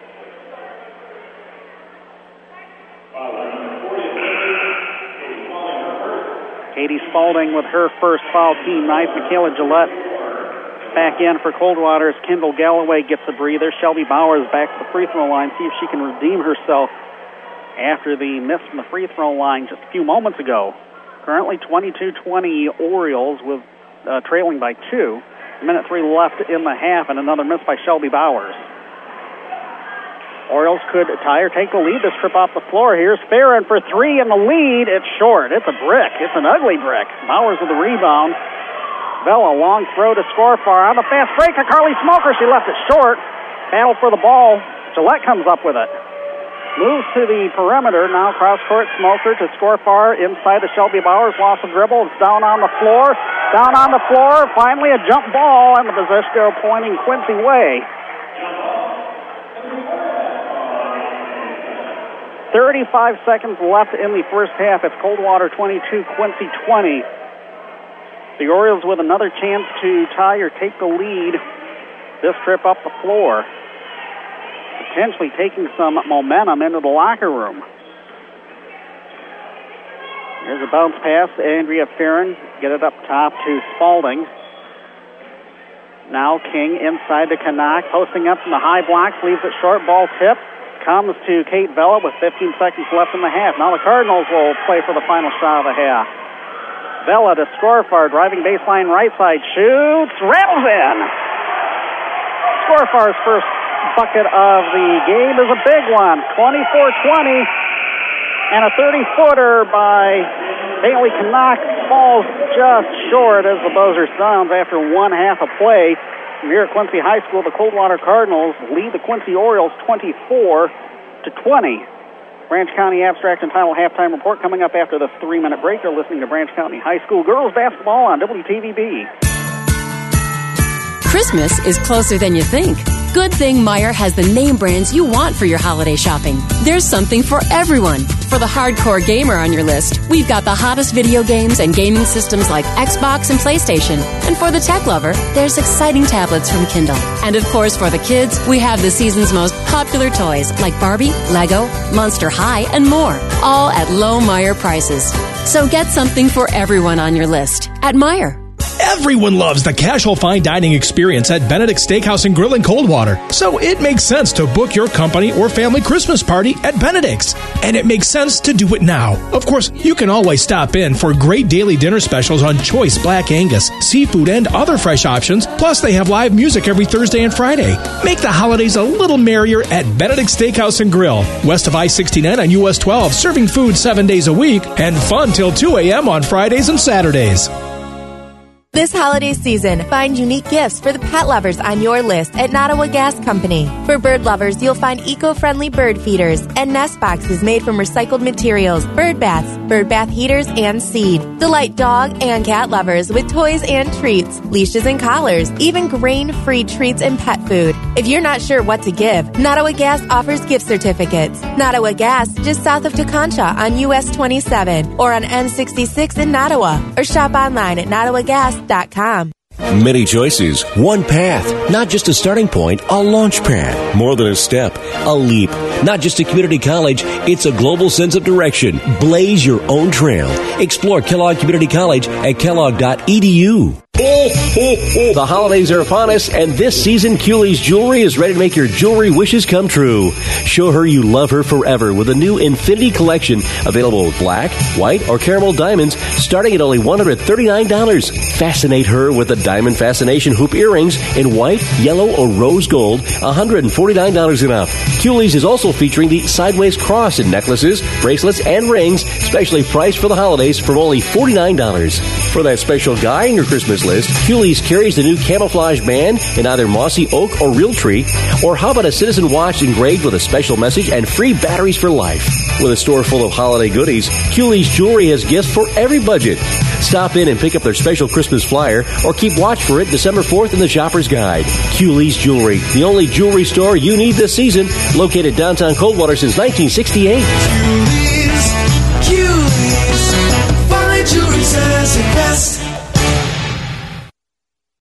Speaker 2: Katie Spalding with her first foul, team ninth. Michaela Gillette back in for Coldwater as Kendall Galloway gets a breather. Shelby Bowers back to the free throw line, see if she can redeem herself after the miss from the free throw line just a few moments ago. Currently twenty-two twenty Orioles with uh, trailing by two. A minute three left in the half, and another miss by Shelby Bowers. Orioles could tie or take the lead this trip off the floor. Here's Farron for three, and the lead, it's short. It's a brick. It's an ugly brick. Bowers with the rebound. Vela, long throw to score far. On the fast break to Carly Smoker. She left it short. Battle for the ball. Gillette comes up with it. Moves to the perimeter. Now cross-court Smoker to score far inside the Shelby Bowers. Lost the dribble. It's down on the floor. Down on the floor. Finally a jump ball, and the Bozishko pointing Quincy way. thirty-five seconds left in the first half. It's Coldwater twenty-two, Quincy twenty. The Orioles with another chance to tie or take the lead this trip up the floor. Potentially taking some momentum into the locker room. Here's a bounce pass. Andrea Farron get it up top to Spalding. Now King inside to Canuck, posting up from the high blocks, leaves it short, ball tip. Comes to Kate Vela with fifteen seconds left in the half. Now the Cardinals will play for the final shot of the half. Vela to score far, driving baseline right side, shoots, rattles in. Score far's first bucket of the game is a big one, twenty-four twenty, and a thirty-footer by Bailey Canuck falls just short as the buzzer sounds after one half of play. Here at Quincy High School, the Coldwater Cardinals lead the Quincy Orioles twenty-four to twenty. Branch County Abstract and Final Halftime Report coming up after the three-minute break. You're listening to Branch County High School girls basketball on W T V B.
Speaker 10: Christmas is closer than you think. Good thing Meijer has the name brands you want for your holiday shopping. There's something for everyone. For the hardcore gamer on your list, we've got the hottest video games and gaming systems like Xbox and PlayStation. And for the tech lover, there's exciting tablets from Kindle. And of course, for the kids, we have the season's most popular toys like Barbie, Lego, Monster High, and more, all at low Meijer prices. So get something for everyone on your list at Meijer.
Speaker 14: Everyone loves the casual fine dining experience at Benedict's Steakhouse and Grill in Coldwater. So it makes sense to book your company or family Christmas party at Benedict's. And it makes sense to do it now. Of course, you can always stop in for great daily dinner specials on choice Black Angus, seafood, and other fresh options. Plus, they have live music every Thursday and Friday. Make the holidays a little merrier at Benedict's Steakhouse and Grill, west of I sixty-nine on U S twelve, serving food seven days a week and fun till two a.m. on Fridays and Saturdays.
Speaker 4: This holiday season, find unique gifts for the pet lovers on your list at Nottawa Gas Company. For bird lovers, you'll find eco-friendly bird feeders and nest boxes made from recycled materials, bird baths, bird bath heaters, and seed. Delight dog and cat lovers with toys and treats, leashes and collars, even grain-free treats and pet food. If you're not sure what to give, Nottawa Gas offers gift certificates. Nottawa Gas, just south of Taconcha on U S twenty-seven or on N sixty-six in Nottawa, or shop online at nottawa gas dot com.
Speaker 5: Many choices, one path, not just a starting point, a launch pad. More than a step, a leap. Not just a community college, it's a global sense of direction. Blaze your own trail. Explore Kellogg Community College at kellogg dot e d u. The holidays are upon us, and this season, Cooley's Jewelry is ready to make your jewelry wishes come true. Show her you love her forever with a new Infinity Collection available with black, white, or caramel diamonds starting at only one hundred thirty-nine dollars. Fascinate her with the Diamond Fascination Hoop earrings in white, yellow, or rose gold, one hundred forty-nine dollars and up. Cooley's is also featuring the Sideways Cross in necklaces, bracelets, and rings, specially priced for the holidays from only forty-nine dollars. For that special guy in your Christmas list, Cooley's carries the new camouflage band in either mossy oak or real tree, or how about a citizen watch engraved with a special message and free batteries for life? With a store full of holiday goodies, Cooley's Jewelry has gifts for every budget. Stop in and pick up their special Christmas flyer, or keep watch for it December fourth in the Shopper's Guide. Cooley's Jewelry, the only jewelry store you need this season, located downtown Coldwater since nineteen sixty-eight.
Speaker 6: Cooley's, Cooley's, fine jewelry says it best.